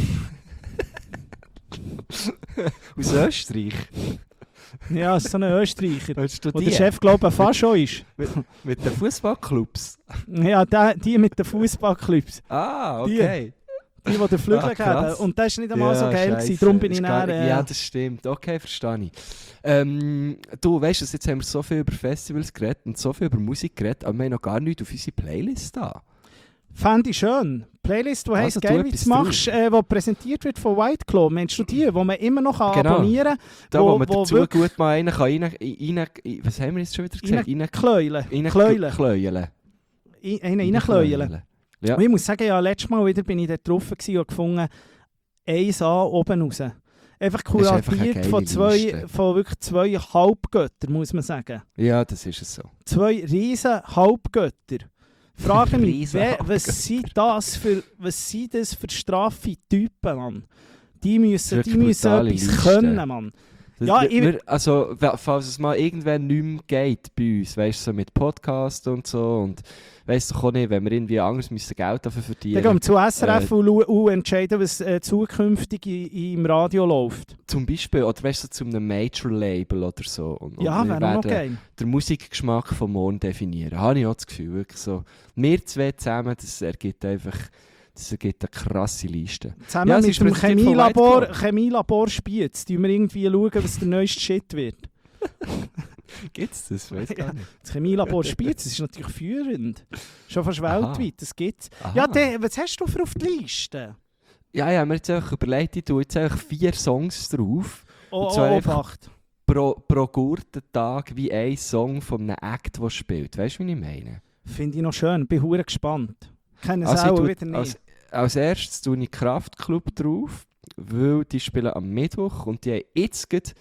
Aus Österreich. Ja, das ist so ein Österreicher. Willst du Wo die? der Chef, glaube ich, fast schon ist. Mit den Fußballclubs? Ja, der, die mit den Fußballclubs. Ah, Die. okay. Die, die den Flügel Ah, krass. geben. Und das ist nicht einmal so Ja, geil scheisse. gewesen. Darum bin Ist ich gar- dann... Äh, Ja, das stimmt. Okay, verstehe ich. Ähm, du, weißt du, jetzt haben wir so viel über Festivals geredet und so viel über Musik geredet, aber wir haben noch gar nichts auf unsere Playlist da. Fände ich schön. Playlist, die heisst Also, tu «Geil, wie du etwas es machst», äh, die präsentiert wird von White Claw. Meinst du die, die man immer noch kann Genau. abonnieren Da, Wo- wo, man wo dazu wirklich- gut mal rein kann, rein, rein, rein, was haben wir jetzt schon wieder gesagt? Rein, kann? Kläulen. rein, Kläulen. Kläulen. Einen reinkläulen. Ja. Und ich muss sagen, ja, letztes Mal wieder bin ich dort drauf gewesen und gefunden, eins an oben raus. Einfach Das ist einfach eine kuratiert von, geile zwei, Liste. von wirklich zwei Halbgöttern, muss man sagen. Ja, das ist es so. Zwei riesen Halbgötter. Frage mich, Riesen wer, Halbgötter. was, sind das für, was sind das für straffe Typen, Mann? Die müssen, Das ist die müssen eine brutale etwas Liste. können, Mann. Ja, wir, ich- wir, also, wa- falls es mal irgendwann nicht mehr geht bei uns, weißt du, so mit Podcast und so, und weißt du auch nicht, wenn wir irgendwie anders müssen Geld dafür Dann verdienen. gehen wir zu S R F Äh, und, schauen- und entscheiden, was äh, zukünftig i- im Radio läuft. Zum Beispiel, oder weißt du, so zu einem Major-Label oder so. Und, und Ja, wir wäre auch noch werden geil. den Musikgeschmack von morgen definieren. Habe ich auch das Gefühl, wirklich so. Wir zwei zusammen, das ergibt einfach, das ergibt eine krasse Liste. Zusammen Ja, es mit ist dem präsentiert von Chemielabor, White Claw. Chemielabor Spiez, tun wir irgendwie schauen, was der neueste Shit wird. Gibt's das? Weiß Ja. gar nicht. Das Chemielabor Spiez, das ist natürlich führend. Schon fast Aha. weltweit, das gibt's. Aha. Ja, der, was hast du für auf die Liste? Ja, ja, mir jetzt einfach überlegt, ich tue jetzt einfach vier Songs drauf. Oh, Und zwar oh, einfach- Obacht. Pro, pro Gurtentag wie ein Song von einem Act, der spielt. Weißt du, wie ich meine? Finde ich noch schön, bin hure gespannt. Kennen es Also ich auch tue- wieder nicht. Als, als erstes tue ich Kraftklub drauf, weil die spielen am Mittwoch und die haben jetzt gerade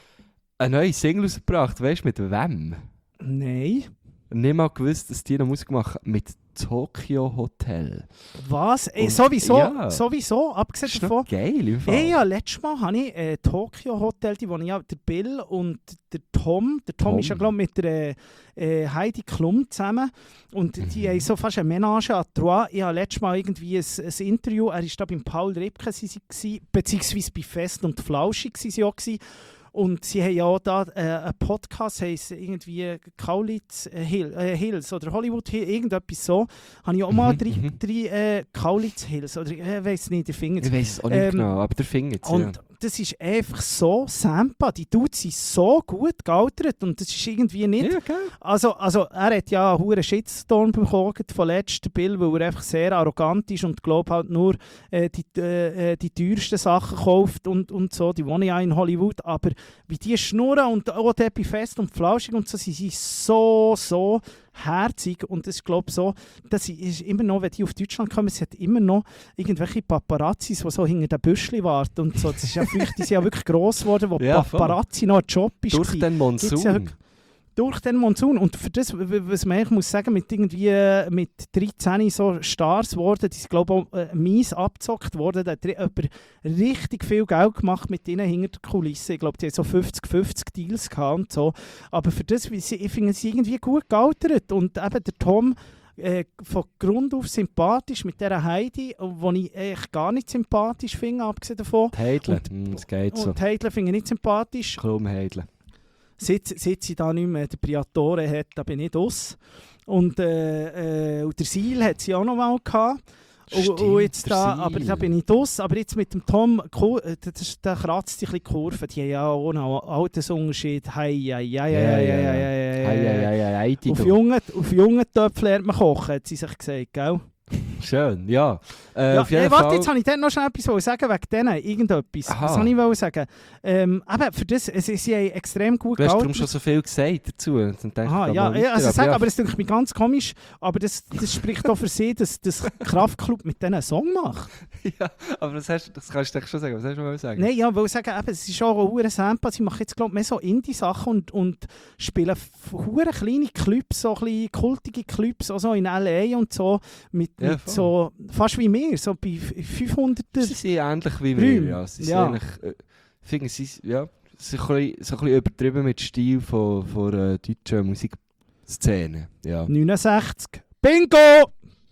eine neue Single rausgebracht. Weißt du, mit wem? Nein. Nicht mal gewusst, dass die noch Musik machen. Mit Tokyo Hotel. Was? Ey, Und- sowieso, ja. sowieso, abgesehen Das ist davon. noch geil im Fall. Hey, ja, letztes Mal habe ich äh, Tokyo Hotel, die wo ich ja, der Bill und der Tom, der Tom, Tom. ist ja glaube mit der äh, äh, Heidi Klum zusammen und die Mhm. haben so fast eine Ménage à trois. Ich habe letztes Mal irgendwie ein, ein Interview, er war da beim Paul Ripke, sie, sie, sie, beziehungsweise bei Fest und Flauschig waren sie auch gewesen. Und sie haben ja auch da äh, einen Podcast, heisst irgendwie Kaulitz äh, Hill, äh, Hills oder Hollywood Hills, irgendetwas so. Habe ich auch mal Mhm, drei, mhm. drei äh, Kaulitz Hills, oder ich äh, weiß nicht, der Finger. Ich weiß es auch nicht Ähm, genau, aber der findet es, ja. Und das ist einfach so Sampa. Die Dudes sind so gut gealtert und das ist irgendwie nicht... Ja, geil. Also, also er hat ja einen hohen Shitstorm bekommen von letztem Bill, weil er einfach sehr arrogant ist und glaube halt nur äh, die, äh, die teuersten Sachen kauft und, und so. Die wohnen ja in Hollywood, aber wie die schnurren und auch dort bei Fest und Flauschig und so, sie sind so, so herzig und das ist glaube so, das ist immer noch, wenn die auf Deutschland kommen, es hat immer noch irgendwelche Paparazzis, die so hinter den Büschli warten und so. Das ist ja vielleicht, die sind ja wirklich gross geworden, wo Ja, voll. Paparazzi noch ein Job ist. Durch gewesen. den Gibt's ja Monsun. wirklich- Durch den Monsun. Und für das, w- w- was man eigentlich muss sagen, mit irgendwie äh, mit dreizehn so Stars geworden, die sind glaube ich auch äh, mies abgezockt worden, da hat ri- jemand richtig viel Geld gemacht mit ihnen hinter der Kulisse. Ich glaube, die haben so fünfzig fünfzig Deals gehabt und so. Aber für das, wie sie, ich finde sie irgendwie gut gealtert. Und eben der Tom, äh, von Grund auf sympathisch mit dieser Heidi, die ich eigentlich gar nicht sympathisch finde, abgesehen davon. Heidle, Und- mm, das geht so. Und Heidler finde ich nicht sympathisch. Klum Heidle. Seit, seit sie da nicht mehr den Priatore hat, da bin ich aus. Und, äh, äh, und der Seil hat sie auch noch mal gehabt. Und, Stimmt, und jetzt der da, Seil. aber da bin ich aus. Aber jetzt mit dem Tom, Ku- äh, das, da kratzt sich ein bisschen die Kurve. Die haben ja auch noch einen Altersunterschied. Hei, hei, hei, hei, hei, hei, hei, Hei, hei, hei. hei, hei, Heidi, Auf du. jungen, auf jungen Töpfen lernt man kochen, hat sie sich gesagt, gell? Schön, ja. Äh, Ja, auf jeden hey, warte, Fall. jetzt habe ich dort noch schnell etwas wollen sagen wegen denen, irgendetwas. Aha. Was wollte ich wollen sagen? Ähm, eben, für das, sie, sie haben extrem gut Du hast darum gealtert. schon so viel gesagt dazu. Dann denke ich, Aha, geh ja, mal ja, weiter. also sag, ja, aber es klingt mir ganz komisch, aber das, das spricht auch für sie, dass das Kraftklub mit denen einen Song macht. ja, aber das, hast, das kannst du doch schon sagen. Was hast du mal sagen? Nein, ja, weil ich sagen, eben, es ist auch ein hoher Sample, sie machen jetzt glaube ich mehr so Indie-Sachen und, und spielen hure kleine Clubs, so ein bisschen kultige Clubs, auch so in L A und so, mit, Ja, mit voll. so, fast wie wir, so bei fünfhunderter. Sie sind ähnlich wie Räume. wir. Ja. Sie sind Ja. eigentlich, äh, finde sie, ja, sie sind ein bisschen, so ein bisschen übertrieben mit Stil von, von äh, deutschen Musikszene. Ja. neunundsechzig. Bingo!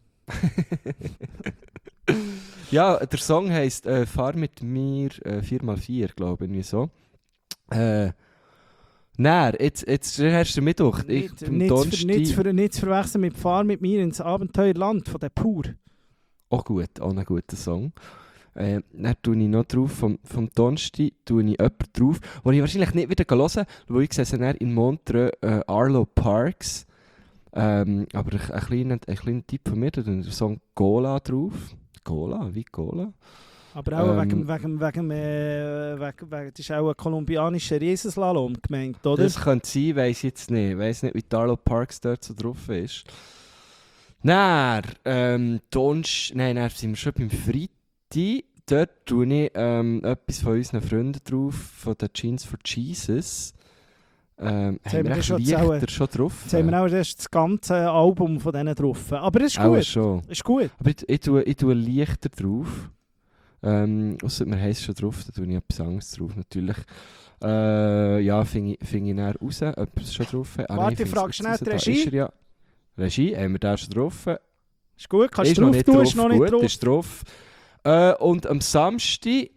ja, der Song heisst äh, «Fahr mit mir äh, vier mal vier», glaube ich, irgendwie so. Äh, Nein, jetzt, jetzt der erste Mittwoch. Ich, Nicht, beim nicht, zu- Donnerstag- nicht, zu- nicht zu verwechseln mit «Fahr mit mir ins Abenteuerland» von der Pur. Auch gut, auch ein guter Song. Äh, dann tue ich noch drauf, vom, vom Donnerstag tue ich jemanden drauf, den ich wahrscheinlich nicht wieder hören kann, weil ich sehe sie dann in Montreux, äh, Arlo Parks. Ähm, aber ein, ein, kleiner, ein kleiner Tipp von mir, da tue ich den Song «Gola» drauf. «Gola», wie «Gola»? Aber auch Ähm, wegen, wegen, wegen, äh, wegen, wegen, das ist auch ein kolumbianischer Riesenslalom gemeint, oder? Das könnte sein, weiss ich jetzt nicht. Ich weiss nicht, wie die Arlo Parks dort so drauf ist. Dann, ähm, Donsch, nein, dann sind wir schon beim Freitag. Dort tue ich ähm, etwas von unseren Freunden drauf, von den Jeans for Jesus. Ähm, Jetzt haben haben wir wir echt schon Lichter zählen. schon drauf? Jetzt haben wir auch erst das ganze Album von denen drauf. Aber das ist Auch gut. schon. Ist gut. Aber ich, ich, tue, ich tue Lichter drauf. Ähm, ausser mir heisst schon drauf, da tue ich etwas anderes drauf, natürlich. Äh, ja, finde ich, find ich näher raus, ob es schon drauf hat. Ah, Warte, ich find's frage jetzt schnell raus. die Da Regie. ist er ja. Regie, haben wir da schon drauf? Ist gut, kannst Ist du noch drauf nicht tun, drauf, ist noch nicht gut, drauf. ist drauf. Äh, und am Samstag,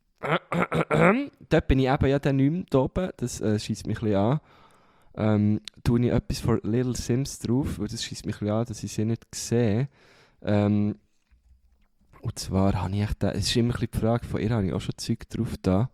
dort bin ich eben ja dann nicht mehr da oben, das äh, scheisst mich ein bisschen an. Ähm, tue ich etwas von Little Sims drauf, weil das scheisst mich ein bisschen an, dass ich sie nicht sehe. Ähm, und zwar habe ich echt, da, es ist immer ein bisschen die Frage, von ihr habe ich auch schon Zeug drauf da.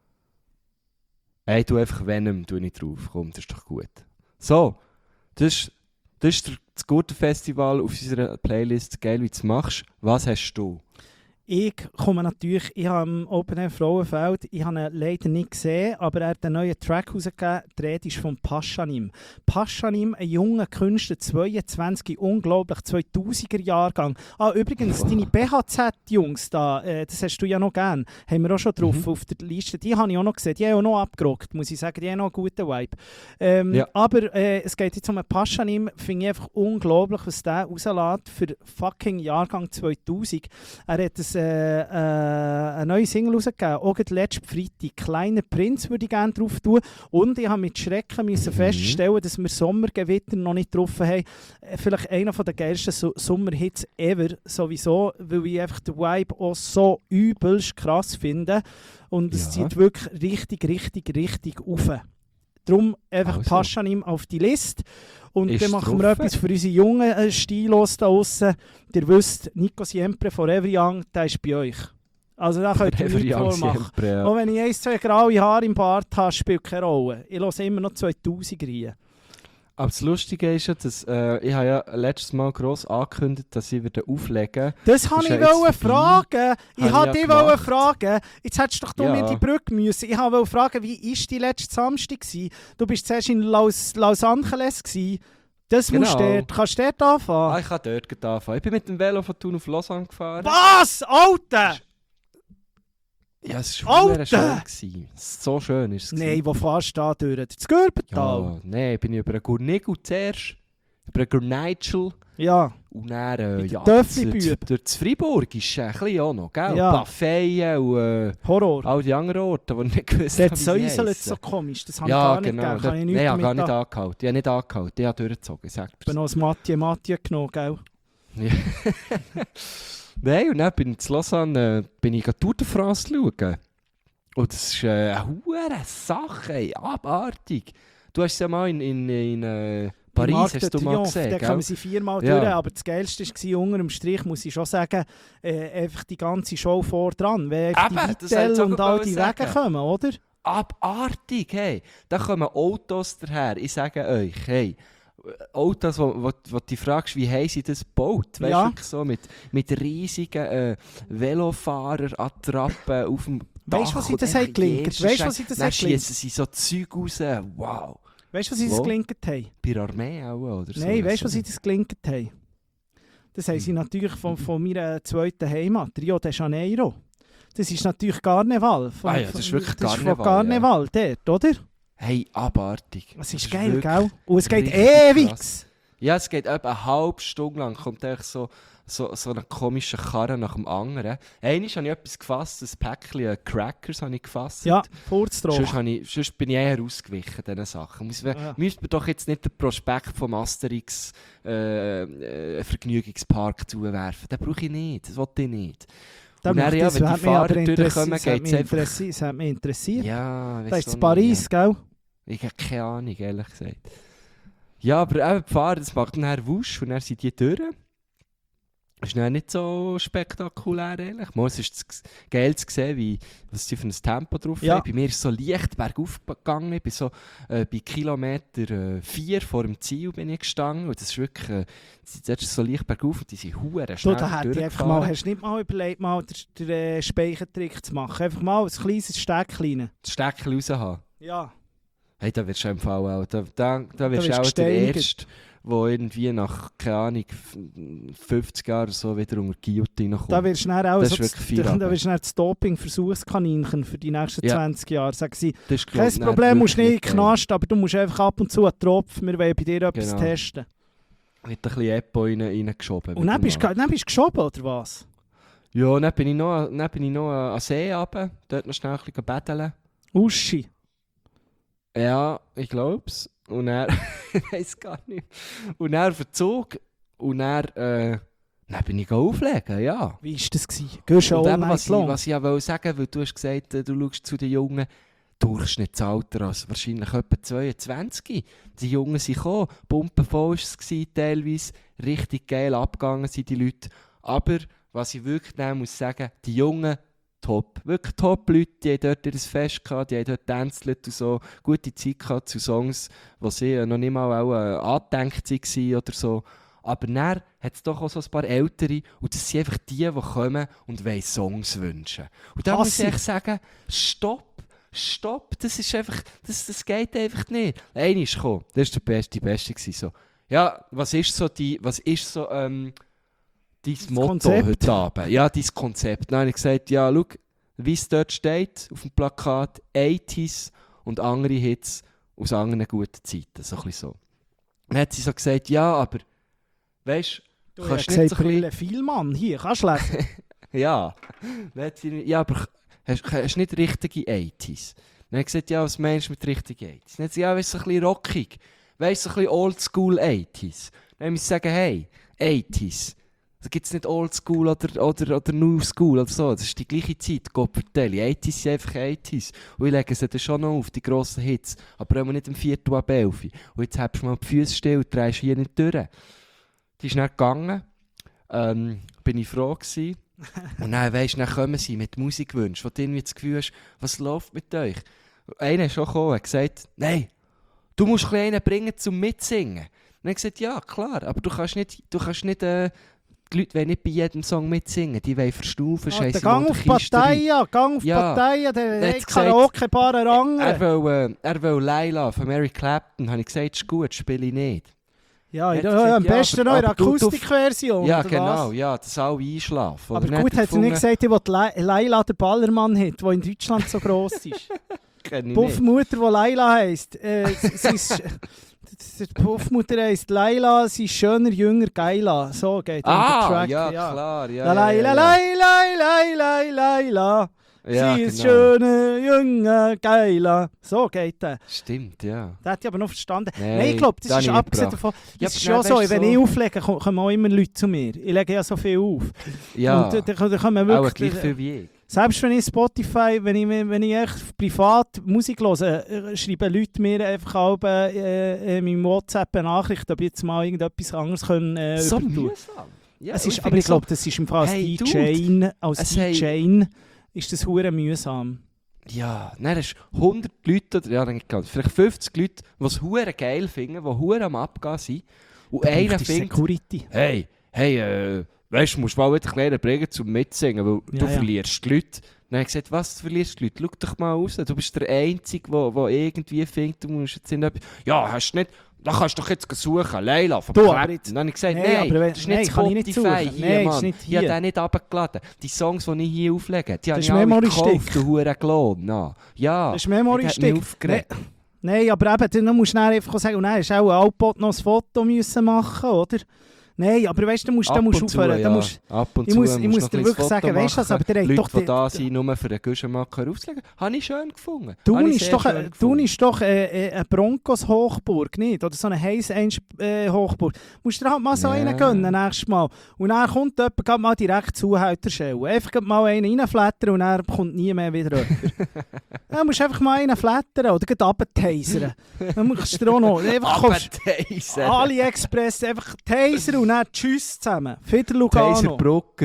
Ey, tu einfach Venom tu nicht drauf, komm, das ist doch gut. So, das ist, das ist der, das gute Festival auf unserer Playlist, geil wie du es machst. Was hast du? Ich komme natürlich, ich habe im Open Air Frauenfeld, ich habe ihn leider nicht gesehen, aber er hat einen neuen Track rausgegeben, die Rede ist von Paschanim. Paschanim, ein junger Künstler, zweiundzwanzig, unglaublich, zweitausender Jahrgang. Ah, übrigens, deine B H Z-Jungs da, äh, das hast du ja noch gern, haben wir auch schon drauf Mhm. auf der Liste, die habe ich auch noch gesehen, die haben auch noch abgerockt, muss ich sagen, die haben noch einen guten Vibe. Ähm, Ja. Aber äh, es geht jetzt um einen Paschanim, finde ich einfach unglaublich, was der rauslässt für fucking Jahrgang zweitausend. Er hat ein, äh, äh, eine neue Single rausgegeben, auch gerade letzten Freitag. «Kleiner Prinz» würde ich gerne drauf tun. Und ich habe mit Schrecken müssen Mhm. feststellen, dass wir Sommergewitter noch nicht drauf haben. Äh, Vielleicht einer der geilsten so Sommerhits ever, sowieso, weil ich einfach den Vibe auch so übelst krass finde. Und es Ja. zieht wirklich richtig, richtig, richtig auf. Darum einfach Also. Paschanim auf die Liste. Und Ist dann machen wir drauf. etwas für unsere jungen äh, Stilos da draussen. Ihr wisst, Nico Siempre, Forever Young, der ist bei euch. Also da könnt ihr Forever nichts Young vormachen. Siempre, ja. Auch wenn ich ein, zwei graue Haare im Bart habe, spielt keine Rolle. Ich höre immer noch zweitausender rein. Aber das Lustige ist ja, dass äh, ich habe ja letztes Mal gross angekündigt, dass ich wieder auflegen. Das wollte ist ich ja jetzt wollte vorbei. fragen. Ich Habe ich wollte ja dich gemacht. wollte fragen. Jetzt hättest doch du Ja. mir die Brücke müssen. Ich wollte fragen, wie war die letzte Samstag gewesen? Du bist zuerst in Los, Los Angeles gewesen. Das musst du Genau. dort. Kannst du dort anfangen? Ah, ich kann dort gleich anfangen. Ich bin mit dem Velo von Thun auf Lausanne gefahren. Was? Alter! Ja, es war Alter! schön. gewesen. So schön ist es. gewesen. Nein, wo fährst du da durch? Das Gürbental? Ja, nein, bin ich über einen Gurnigel zuerst, über einen Gurnigel Ja. und dann äh, Mit ja, den durch, Töffli-Büben. durch das Freiburg ist äh, ein bisschen auch noch, gell? Ja. Buffet und äh, Horror. all die anderen Orte, die ich nicht gewusst Dort habe, wie sie säuselt heissen. so komisch. Das habe ich Ja, gar nicht genau. gegeben. Kann Dort- ich Nein, nichts ich habe gar damit nicht an- angehalten. Ich habe nicht angehalten, ich habe durchgezogen, ich sage Ich bin noch das Mathieu Mathieu genommen, gell? Nein, und dann bin ich in Lausanne äh, bin ich Tour de France schauen. Und das ist äh, eine hure Sache, ey, abartig. Du hast es ja mal in, in, in äh, Paris, Marc de hast du mal Triomphe, gesehen, da gell? kommen sie viermal Ja. durch, aber das Geilste war, unter dem Strich, muss ich schon sagen, äh, einfach die ganze Show vor dran. Wenn einfach Eben, die das wollte ich Vittel auch und all gerade die sagen. Wege kommen, oder? Abartig, hey. Da kommen Autos daher. Ich sage euch, hey, Autos, wo, wo, wo du dich fragst, wie haben sie das gebaut? Weißt Ja. du, wirklich so mit, mit riesigen äh, Velofahrer-Attrappen auf dem Dach. Weißt du, was sie und das einfach haben gelinkt? jeden Weißt du, was sie das Dann haben gelinkt? schiessen sie so Zeug raus. Wow. Weißt du, was sie das Wo? gelinkt haben? Bei der Armee auch, oder so? Nein, weißt du, was sie das gelinkt haben? Das haben sie Hm. natürlich von, von meiner zweiten Heimat, Rio de Janeiro. Das ist natürlich Karneval. Von, Ah ja, das ist wirklich das ist Karneval, von Karneval dort, oder? Hey, abartig. Es Das ist geil, wirklich gell? Und es geht richtig ewig. krass. Ja, es geht etwa eine halbe Stunde lang, kommt echt so, so, so eine komische Karre nach dem anderen. Einmal habe ich etwas gefasst, ein Päckchen äh, Crackers habe ich gefasst. Ja, Furzdrach. Sonst, habe ich, sonst bin ich eher ausgewichen, diesen Sachen. Muss, Ja. Müsste man doch jetzt nicht den Prospekt vom Asterix äh, äh, Vergnügungspark zuwerfen. Den brauche ich nicht, das will ich nicht. Da Und dann, macht ja, das- wenn die hat mich aber Fahrer interessiert- durchkommen, das hat geht's mich einfach- interessi- Das hat mich interessiert. Ja, Das weiss ist auch in nicht, Paris, ja. gell? Ich habe keine Ahnung, ehrlich gesagt. Ja, aber eben die Fahrer, das macht dann Wusch und dann sind die durch. Ist dann nicht so spektakulär, ehrlich. Mal, es ist das geil zu sehen, wie, was sie für ein Tempo drauf Ja. haben. Bei mir ist es so leicht bergauf gegangen. Ich bin so äh, bei Kilometer äh, vier vor dem Ziel bin ich gestanden. Und das ist wirklich, äh, das ist so leicht bergauf und die sind hure Du, schnell da hätte ich einfach mal, hast du nicht mal überlegt, mal den, den äh, Speichentrick zu machen? Einfach mal ein kleines Steckchen. das Steckchen raus haben. Ja. Hey, da wirst du im Fall auch, da, da, da wirst wirst du auch der gesteinigt. Erste, der irgendwie nach, keine Ahnung, fünfzig Jahren oder so wieder unter die Guillotine kommt. Da wirst du dann auch Das so ist wirklich das, viel da Arbeit. wirst du dann das Doping-Versuchskaninchen für die nächsten Ja. zwanzig Jahre. Sagen sie, Das ist, glaub kein ich, dann Problem, musst wirklich nicht in den geil. Knast, aber du musst einfach ab und zu einen Tropfen, wir wollen bei dir etwas Genau. testen. Wird ein bisschen Epo rein, reingeschoben. Und dann bist, du, dann bist du geschoben, oder was? Ja, dann bin ich noch, dann bin ich noch an den See runter, dort noch schnell ein bisschen betteln. Uschi. Ja, ich glaub's. Und er, ich weiß gar nicht. Und er verzog und er, äh, dann bin ich auflegen, ja. Wie war das? Gewesen? Gehst du Und all eben, night was, ich, long? was ich auch wollte sagen, weil du hast gesagt, äh, du schaust zu den Jungen, Durchschnittsalter, also wahrscheinlich etwa zweiundzwanzig. Die Jungen sind gekommen, pumpenvoll war es gewesen, teilweise, richtig geil abgegangen sind die Leute. Aber, was ich wirklich nehmen muss sagen, die Jungen, top. Wirklich top Leute, die haben dort ihr Fest gehabt, die haben dort getanzt und so, gute Zeit gehabt zu Songs, die sie noch nicht mal auch, äh, angedenkt waren oder so. Aber dann hat es doch auch so ein paar Ältere und das sind einfach die, die kommen und wollen Songs wünschen. Und da muss ich echt sagen, stopp, stopp, das ist einfach, das, das geht einfach nicht. Einer ist gekommen, das war der Beste, die Beste gewesen, so. Ja, was ist so die, was ist so, ähm, dein Motto Konzept. heute Abend? Ja, dein Konzept. Dann habe ich gesagt, ja, schau, wie es dort steht auf dem Plakat, achtziger und andere Hits aus anderen guten Zeiten, so ein bisschen so. Dann hat sie so gesagt, ja, aber, weißt Du kannst hast nicht gesagt, so ein bisschen- Brille Vielmann. Hier, kannst du lesen. ja. Dann hat sie, ja, aber hast du nicht richtige achtziger? Dann hat sie gesagt, ja, was meinst du mit richtigen achtziger? Dann hat sie, ja, weißt du, so ein bisschen rockig, weißt du, so ein bisschen oldschool achtziger. Dann muss ich sagen, hey, achtziger. Da gibt es nicht Oldschool oder, oder, oder New School oder so. Das ist die gleiche Zeit, Gott vertelle. achtziger sind einfach achtziger. Und ich lege sie dann schon noch auf, die grossen Hits. Aber auch nicht im vierten ab elf. Und jetzt hast du mal die Füße still und drehst hier nicht durch. Die ist dann gegangen. Ähm, bin ich froh gewesen. Und dann, weisst, dann kommen sie mit Musikwünschen, wo du irgendwie das Gefühl hast, was läuft mit euch? Einer ist schon gekommen und hat gesagt, nein, du musst ein bisschen einen bringen zum Mitsingen. Und dann habe ich gesagt, ja, klar, aber du kannst nicht... Du kannst nicht äh, die Leute wollen nicht bei jedem Song mitsingen, die wollen verstufen, Ah, scheiße. der Gang auf Parteien, Gang auf Ja. Parteien, der Er hat hat Karaoke-Bar Er Rangen. will, äh, er will Laila von Mary Clapton, habe ich gesagt, ist gut, spiele ich nicht. Ja, hat ja, gesagt, am ja, besten aber- noch in der aber du- du- Akustikversion. Ja, oder genau, was? ja, dass alle einschlafen. Aber Oder gut, hat sie nicht gesagt, ich will La- Laila der Ballermann-Hit, der in Deutschland so gross ist. Puffmutter, die Laila heisst. Äh, sie ist, die Puffmutter heisst Laila, sie ist schöner, jünger, geiler. So geht Ah, der Track. ja, ja. klar, ja, La ja, Laila, ja, Laila, Laila, Laila. ja, Sie ist genau. schöner, jünger, geiler. So geht der. Stimmt, ja. Das hat ich aber noch verstanden. Nein, Nein, ich glaube, das das ist habe ich abgesehen nicht davon. Ja, Das ist aber schon dann so, weisst wenn du ich so- auflege, ko- kommen auch immer Leute zu mir. Ich lege ja so viel auf. Ja, Und dann, dann kommen auch wirklich... gleich viel wie ich. Selbst wenn ich Spotify, wenn ich, wenn ich echt privat Musik höre, äh, schreiben Leute mir einfach auch äh, in meinem WhatsApp eine Nachricht, ob ich jetzt mal irgendetwas anderes können, äh, So übertun. mühsam. Ja, Es und ist, ich aber finde ich glaube, so- das ist im Fall als Hey, D J, als es D J ist das hure mühsam. Ja, dann hast du hundert Leute, oder ja, nicht ganz, vielleicht fünfzig Leute, die es hure geil finden, die hure am Abgehen sind. Und einer Braucht es findet, Security. hey, hey, äh, weißt du, musst mal wieder kleiner bringen zum Mitsingen, weil Ja, du ja. verlierst die Leute. Dann habe ich gesagt, was, du verlierst die Leute? Schau doch mal raus, du bist der Einzige, der irgendwie findet, du musst jetzt in etwas... Ja, hast du nicht... Da kannst du doch jetzt suchen, Leila von Du, Clapton. aber jetzt- Dann habe ich gesagt, Nein, nein, aber wenn- das ist nein, nicht kann ich nicht Spotify suchen. hier, Nein, das Mann. ist nicht Ich habe hier. den nicht runtergeladen. Die Songs, die ich hier auflege, die habe ist ich alle Memory-Stick. gekauft, du hure Klon. Na. Ja, Das ist Memory ich habe mich Stick. aufgeregt. Nein, aber eben, dann musst du dann einfach sagen, und dann hast du auch ein Alpod noch ein Foto müssen machen, oder? Nein, aber weißt du, da musst du Ab musst und zu, aufhören. Da ja. musst, Ab und ich zu muss, musst ich du muss noch dir ein wirklich Foto sagen, weißt du was, machen. aber der hat Leute, doch... die da sind, nur für den Guschenmacher auszulegen, habe ich schön gefunden. Thun Habe ich ist sehr doch, schön Thun gefunden. ist doch äh, äh, eine Broncos-Hochburg, nicht? Oder so eine Heiss-Hochburg. Musst du dir halt mal so Ja. einen gönnen, nächstes Mal. Und dann kommt jemand grad mal direkt Zuhälter stellen. Einfach grad mal einen reinflattern und dann kommt nie mehr wieder jemand. Dann musst du einfach mal einen flattern oder gleich runtertasern. Dann musst du dir auch noch... Einfach kommst Taser. AliExpress, einfach Taser und dann tschüss zusammen. Fider Lugano. Taser Brucker.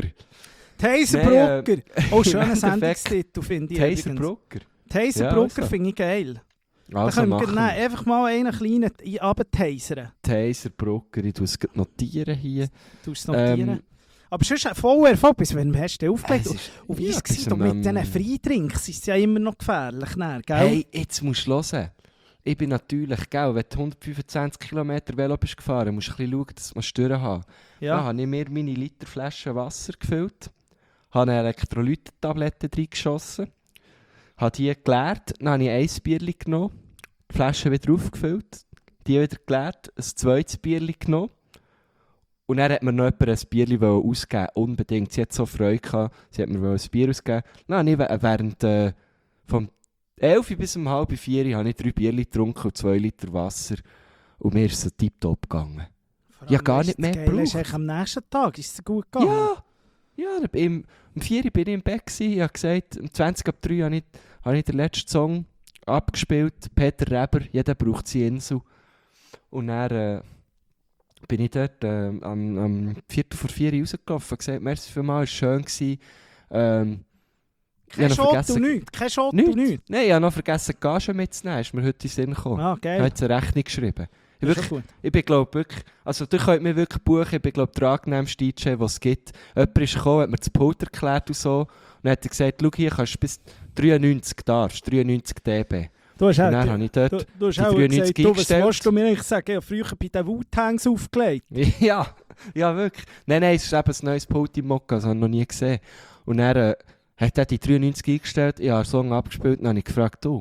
Taser Nein, äh, Brucker. Oh, schöner im Endeffekt Sendungstitel finde ich Taser übrigens. Brucker. Taser Ja, Brucker also. finde ich geil. Da Also können wir machen nein, wir. einfach mal einen kleinen runtertasern. Taser Brucker, ich tue es gerade notieren hier. Du es notieren. Ähm, Aber sonst voll Erfolg, bis wann hast du den aufgelegt? Es ist- Und wie ja, war es bis gewesen? am, Doch mit diesen ähm, Freidrinks ist es ja immer noch gefährlich, ne, gell? Hey, jetzt musst du hören. Ich bin natürlich, gell, wenn du hundertfünfundzwanzig Kilometer Velo bist gefahren, musst du ein bisschen schauen, dass wir Stören haben. Dann ja. habe ich mir meine Literflasche Wasser gefüllt, habe eine Elektrolytentablette reingeschossen, habe die geleert, dann habe ich ein Bierchen genommen, die Flasche wieder aufgefüllt, die wieder geleert, ein zweites Bierchen genommen Und dann hat mir noch jemand ein Bier ausgegeben, unbedingt. Sie hat so Freude gehabt, sie hat mir ein Bier ausgegeben. Nein, ich, während äh, vom elf bis um halb vier habe ich drei Bier getrunken und zwei Liter Wasser. Und mir ist es tiptop gegangen. Ja, gar nicht mehr gebraucht. Ist eigentlich am nächsten Tag ist es gut gegangen? Ja, ja im, um vier Uhr bin ich im Bett gewesen. Ich habe gesagt, um zwanzig ab drei habe ich, habe ich den letzten Song abgespielt. Peter Reber, jeder braucht seine Insel. Und dann äh, bin ich dort äh, am, am Viertel vor vier Uhr rausgelaufen und gesagt, merci vielmals, es war schön gewesen. Ähm, Kein Schott und nichts? Kein Schott und nichts? Nein, ich habe noch vergessen, die Gage mitzunehmen. Ist mir heute in den Sinn gekommen. Ah, geil. Ich habe jetzt eine Rechnung geschrieben. Ich, wirklich, gut. ich bin glaube wirklich, also du könnt mir wirklich buchen, ich bin glaube der angenehmste D J, was es gibt. Jemand ist gekommen, hat mir das Pult erklärt und so. Und dann hat er gesagt, schau hier, kannst du bis dreiundneunzig darfst, dreiundneunzig dB. Du hast und auch, dann habe ich dort du, du hast die auch dreiundneunzig gesagt, du, was eingestellt. willst du mir eigentlich sagen? Ich habe früher bei den Wu-Tangs aufgelegt. Ja, ja wirklich. Nein, nein, es ist eben ein neues Pult im Mokka, das habe ich noch nie gesehen. Und dann äh, hat er die dreiundneunzig eingestellt, ich habe den Song abgespielt und dann habe ich gefragt, du,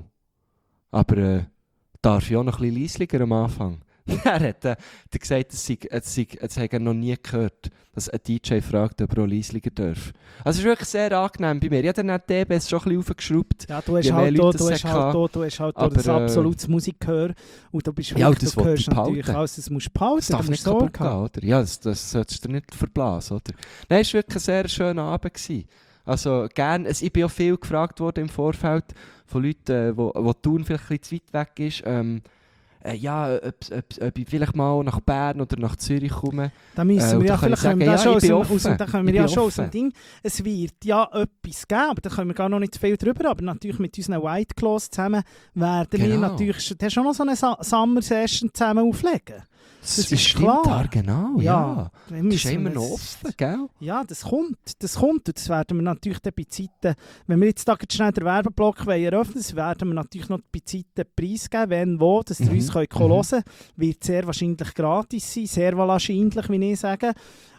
aber äh, darf ich auch noch ein bisschen leislicher am Anfang? Er hat äh, gesagt, es sei, es sei, es habe er noch nie gehört, dass ein D J fragt, ob er auch leislicher darf. Also es ist wirklich sehr angenehm bei mir. Ich habe dann die D B S schon ein bisschen aufgeschraubt. Ja, du hast halt da, du hast halt da, du hast halt da das absolutes Musikgehör und du bist ja, wirklich, das du hörst natürlich behalten. alles, das musst du behalten. Das darf nicht kaputt gehen, oder? Ja, das, das solltest du dir nicht verblasen, oder? Nein, es war wirklich ein sehr schöner Abend gewesen. Also gern, ich bin auch viel gefragt worden im Vorfeld von Leuten, wo, wo Thun vielleicht ein bisschen zu weit weg ist. Ähm, äh, ja, ob, ob, ob ich vielleicht mal nach Bern oder nach Zürich komme. Da müssen äh, wir ja vielleicht sagen, können wir ja, da schon aus dem, offen. aus dem, da können wir Ich ja bin schon aus dem offen. Ding. Es wird ja etwas geben, aber da können wir gar noch nicht zu viel drüber. Aber natürlich mit unseren White Claws zusammen werden wir Genau. natürlich das schon noch so eine Sa- Summer Session zusammen auflegen. Das, Das ist ist klar. klar. Genau, ja. Ja, wir Das ist müssen immer das- noch offen, gell? Ja, das kommt. Das kommt. Und das werden wir natürlich dann bei Zeiten, wenn wir jetzt da gerade schnell den Werbeblock wollen eröffnen, das werden wir natürlich noch bei Zeiten preisgeben, wenn, wo, dass ihr Mhm. uns könnt Mhm. hören könnt. Wird sehr wahrscheinlich gratis sein, sehr wahrscheinlich, wie ich sage.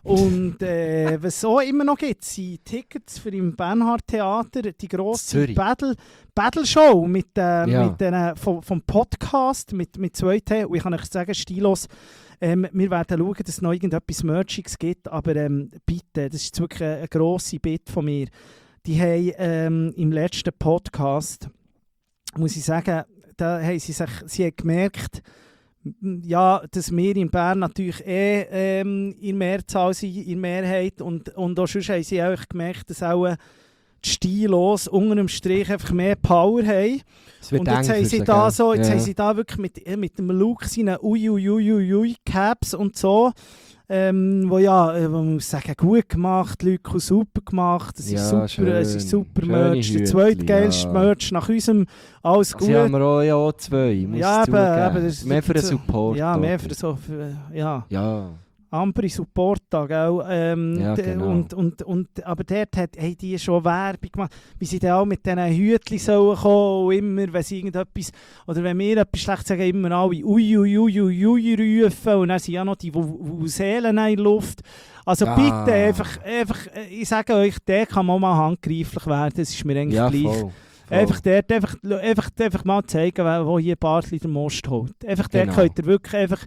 Und äh, was es auch immer noch gibt, sind Tickets für im Bernhard Theater, die grosse Zürich. Battle, Battle Show mit, äh, Ja. mit den, vom, vom Podcast, mit, mit zwei T. Und ich kann euch sagen, stilos, ähm, wir werden schauen, dass es noch irgendetwas Merchiges gibt, aber ähm, bitte, das ist jetzt wirklich eine, eine grosse Bitte von mir. Die haben ähm, im letzten Podcast, muss ich sagen, da haben sie sich sie haben gemerkt, m- ja, dass wir in Bern natürlich eh ähm, in Mehrzahl sind, in Mehrheit und, und auch sonst haben sie auch gemerkt, dass auch äh, die Stilos unter dem Strich einfach mehr Power haben. Es wird Und jetzt eng haben für sie sie, da gell? so, jetzt Ja. haben sie da wirklich mit, äh, mit dem Look seine Ui-Ui-Ui-Ui-Caps und so, ähm, wo ja, äh, wo man muss sagen, gut gemacht, Leute, super gemacht, es ist Ja, super, schön. es ist super Schöne Merch, der Hütli, zweitgeilste ja. Merch nach unserem, alles gut. Sie haben wir auch, ja auch zwei, ich muss Ja, es eben, zugeben. eben, das ist Mehr für den so- Support. Ja, mehr oder? für so, für, ja. Ja. Ambri Supporta, gell? Ähm, Ja, de- genau. und, und, und, aber dort hat, haben die schon Werbung gemacht, wie sie dann auch mit diesen Hütchen sollen kommen und immer, wenn sie irgendetwas, oder wenn wir etwas schlecht sagen, immer alle ui, ui, ui, ui, ui rufen und dann sind ja noch die Vuvuzelen in der Luft. Also Ah. bitte, einfach, einfach, äh, ich sage euch, der kann man mal handgreiflich werden, das ist mir eigentlich Ja, gleich. voll. voll. Einfach dort, einfach, einfach, einfach mal zeigen, wo hier Bartli den Most holt. Einfach dort Genau. könnt ihr wirklich einfach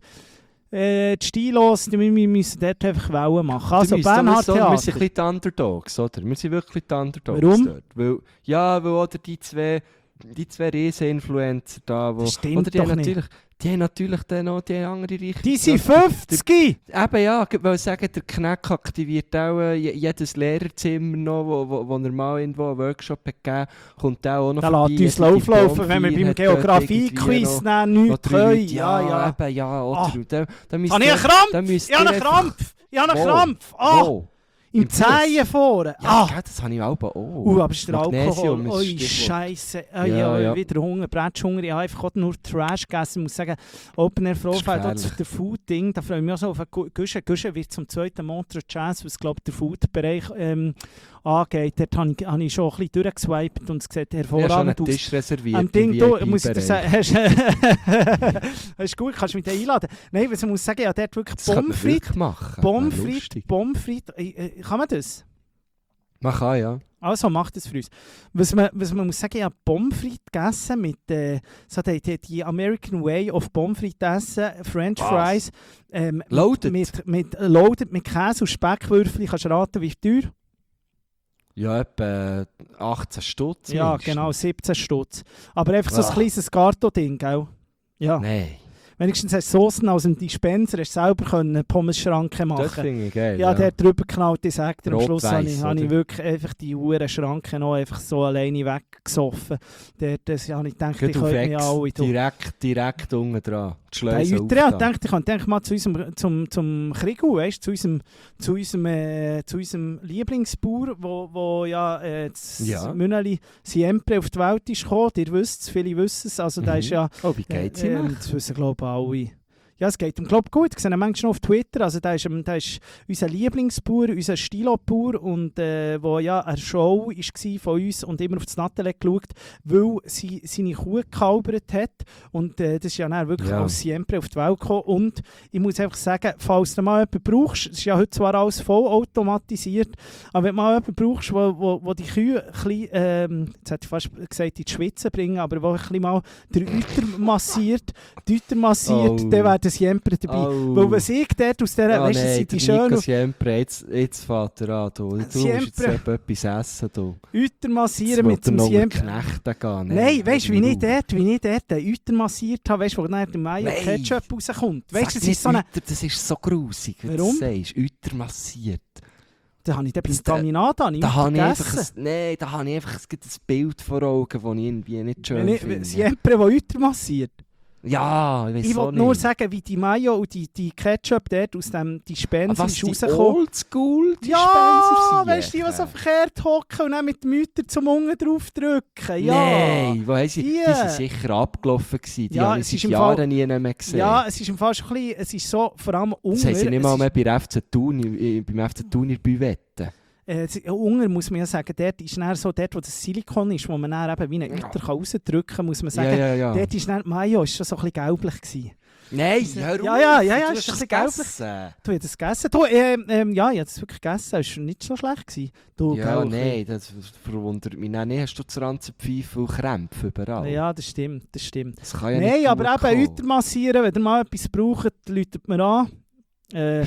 äh, die Stilos, wir wir müssen dort einfach Wellen machen. Also Du müsst auch Bernhard so, wir sind ein Theater. bisschen die Underdogs, oder? Wir sind wirklich die Underdogs Warum? dort. Weil, ja, weil oder die zwei, die zwei Riesen-Influencer da, wo, Das stimmt oder die doch haben nicht. natürlich, die haben natürlich dann noch die andere Richtung. Die sind Ja, fünfzig! Eben ja, ich wollte sagen, der Kneck aktiviert auch äh, je- jedes Lehrerzimmer noch, wo, wo, wo er mal irgendwo einen Workshop hat gegeben, kommt der auch noch Da vorbei. lässt uns hat die auflaufen, wenn wir Diplomfeier, beim hat dort Geografie-Quiz irgendwie nehmen, noch- noch nichts drei können. Leute. Ja, ja. Eben, ja, oder? Ah. Da, da müsst Habe ich ihr- einen Krampf? da müsst Ich habe ihr einen einfach- Krampf! Ich habe einen Wo? Krampf! Ah! Wo? Im Im Fuß? Zehen vorne! Ja, Ah! gell, das habe ich auch. Oh. Uh, aber es ist der Alkohol. Magnesium ist Ui, Stichwort. Scheisse. Ah, Ja, ja, ja. wieder Hunger, Bretschhunger. Ich habe einfach auch nur Trash gegessen. Ich muss sagen, Open Air Vorfeld, gefährlich. auch der Food-Ding, da freue ich mich auch so auf einen Guschen. Guschen wird zum zweiten Montreux Jazz, was, glaube ich, der Food-Bereich ähm, angeht. Dort habe ich, habe ich schon ein bisschen durchgeswiped und es sieht Ich habe schon einen hervorragend aus. Tisch reserviert. Am Ding, im du, muss ich dir V I P-Bereich. sagen, hast, hast gut, kannst du mich da einladen. Nein, was ich muss sagen, ja, dort wirklich Das könnte man Pommes frites, wirklich machen. Pommes Wäre frites, lustig. Pommes frites, äh, äh, kann man das? Man kann, ja. Also macht es für uns. Was man, was man muss sagen, ich habe Pommes frites gegessen mit äh, so die, die, die American Way of Pommes frites essen, French Was? Fries. Ähm, Loaded? Mit, mit, mit, loaded mit Käse und Speckwürfel. Kannst du raten, wie teuer? Ja, etwa achtzehn Stutz. Ja, mindestens. genau, siebzehn Stutz. Aber einfach so Ah. ein kleines Garto-Ding, gell? Ja. Nein, Wenigstens hast du Soßen aus dem Dispenser, hast du selber eine Pommes-Schranke das machen. finde ich geil. Ja, der drüber geknallt, ich sage dir, am Schluss habe ich, Rot-weiss, habe ich oder? wirklich einfach die Uhren Schranke noch einfach so alleine weggesoffen. Dort das, habe ich gedacht, Gut ich auf könnte mich Ex, alle... du- direkt, direkt unten dran. Die Der Schleuse Jüter, ja, aufgetan. denkt, ich könnte eigentlich mal zu unserem, zum, zum Krigu, weißt, zu unserem, zu unserem, äh, zu unserem Lieblingsbauer, wo, wo ja äh, das Ja. Münneli Siempre auf die Welt ist gekommen. Ihr wisst es, viele wissen es. Also, der Mhm. ist ja... Oh, wie geht's ihm? Ähm, das wissen, glaube ich, alle. Ja, es geht ihm, glaube ich, gut. Ich sehe ihn manchmal noch auf Twitter. Also, der ist, ähm, der ist unser Lieblingsbauer, unser Stilo-Bauer, und äh, wo ja eine Show war von uns und immer auf das Nathalie geschaut, weil sie seine Kuh gekalbert hat. Und äh, das ist ja dann wirklich Ja. als Siempre auf die Welt gekommen. Und ich muss einfach sagen, falls du mal jemanden brauchst, es ist ja heute zwar alles voll automatisiert, aber wenn du mal jemanden brauchst, wo, wo, wo die Kühe ein bisschen, ähm, jetzt hätte ich fast gesagt, in die Schwitze bringen, aber wo ein bisschen mal den Euter massiert, die Euter massiert, Oh. dann wäre das Siempre dabei. Oh. Weil was ich dort aus dieser, Ah, weißt du, nein, sind die der schön Nico auf Siempre, jetzt, jetzt fährt er an. Du, du musst jetzt Siempre. eben etwas essen. Du. Euter massieren mit dem Siempre. Siempre. Knechten gehen. Nein, weißt du, wie ich hör mir auf. dort, wie ich dort den Euter massiert habe, weißt du, wo dann der Mayo Nein. Ketchup rauskommt. Weißt du, Sag das nicht ist so eine... Euter, das ist so grusig, wenn Warum? du das sagst. Euter massiert. Da habe ich den beim Das- da- Caminata habe ich Da habe ich vergessen. einfach ein, nein, da habe ich einfach ein, ein Bild vor Augen, das ich irgendwie nicht schön Wenn ich, finde. Siempre, der Euter massiert. Ja, ich weiß Ich auch wollte nur nicht. sagen, wie die Mayo und die, die Ketchup dort aus dem Dispenser Ah, was, ist die rausgekommen. Oldschool Ja, Dispenser weißt du, die, die so verkehrt hocken und dann mit dem Mütter zum Unten drauf drücken. Ja. Nein, wo haben sie, die Die. sind sicher abgelaufen gewesen. Die Ja, habe es ich ist seit im Fall- Jahren nie mehr gesehen. Ja, es ist im Fall schon ein bisschen, es ist so, vor allem das Unger. haben sie nicht mal es mehr ist, bei F C Thun, i- beim F C Thun in der Büvette. äh, es- Unger muss man ja sagen, dort ist dann so, dort wo das Silikon ist, wo man dann eben wie einen Ja. Euter rausdrücken kann, muss man Ja, sagen, ja, ja. dort ist dann, die Mayo ist schon so ein bisschen gelblich gewesen. Nein, hör auf! Ja, ja, ja, ja, du ist hast ein es bisschen gegessen. Du hast es gegessen? Du, ähm, ähm, ja, ich habe es wirklich gegessen, es war nicht so schlecht gewesen. Du, Ja, gell, nein, das verwundert mich nicht. Hast du das Ranzenpfeife und Krämpfe überall? Ja, das stimmt, das stimmt. Das kann ja Nein, nicht aber gut eben kommen. Euter massieren, wenn ihr mal etwas braucht, läutet mir an. Äh,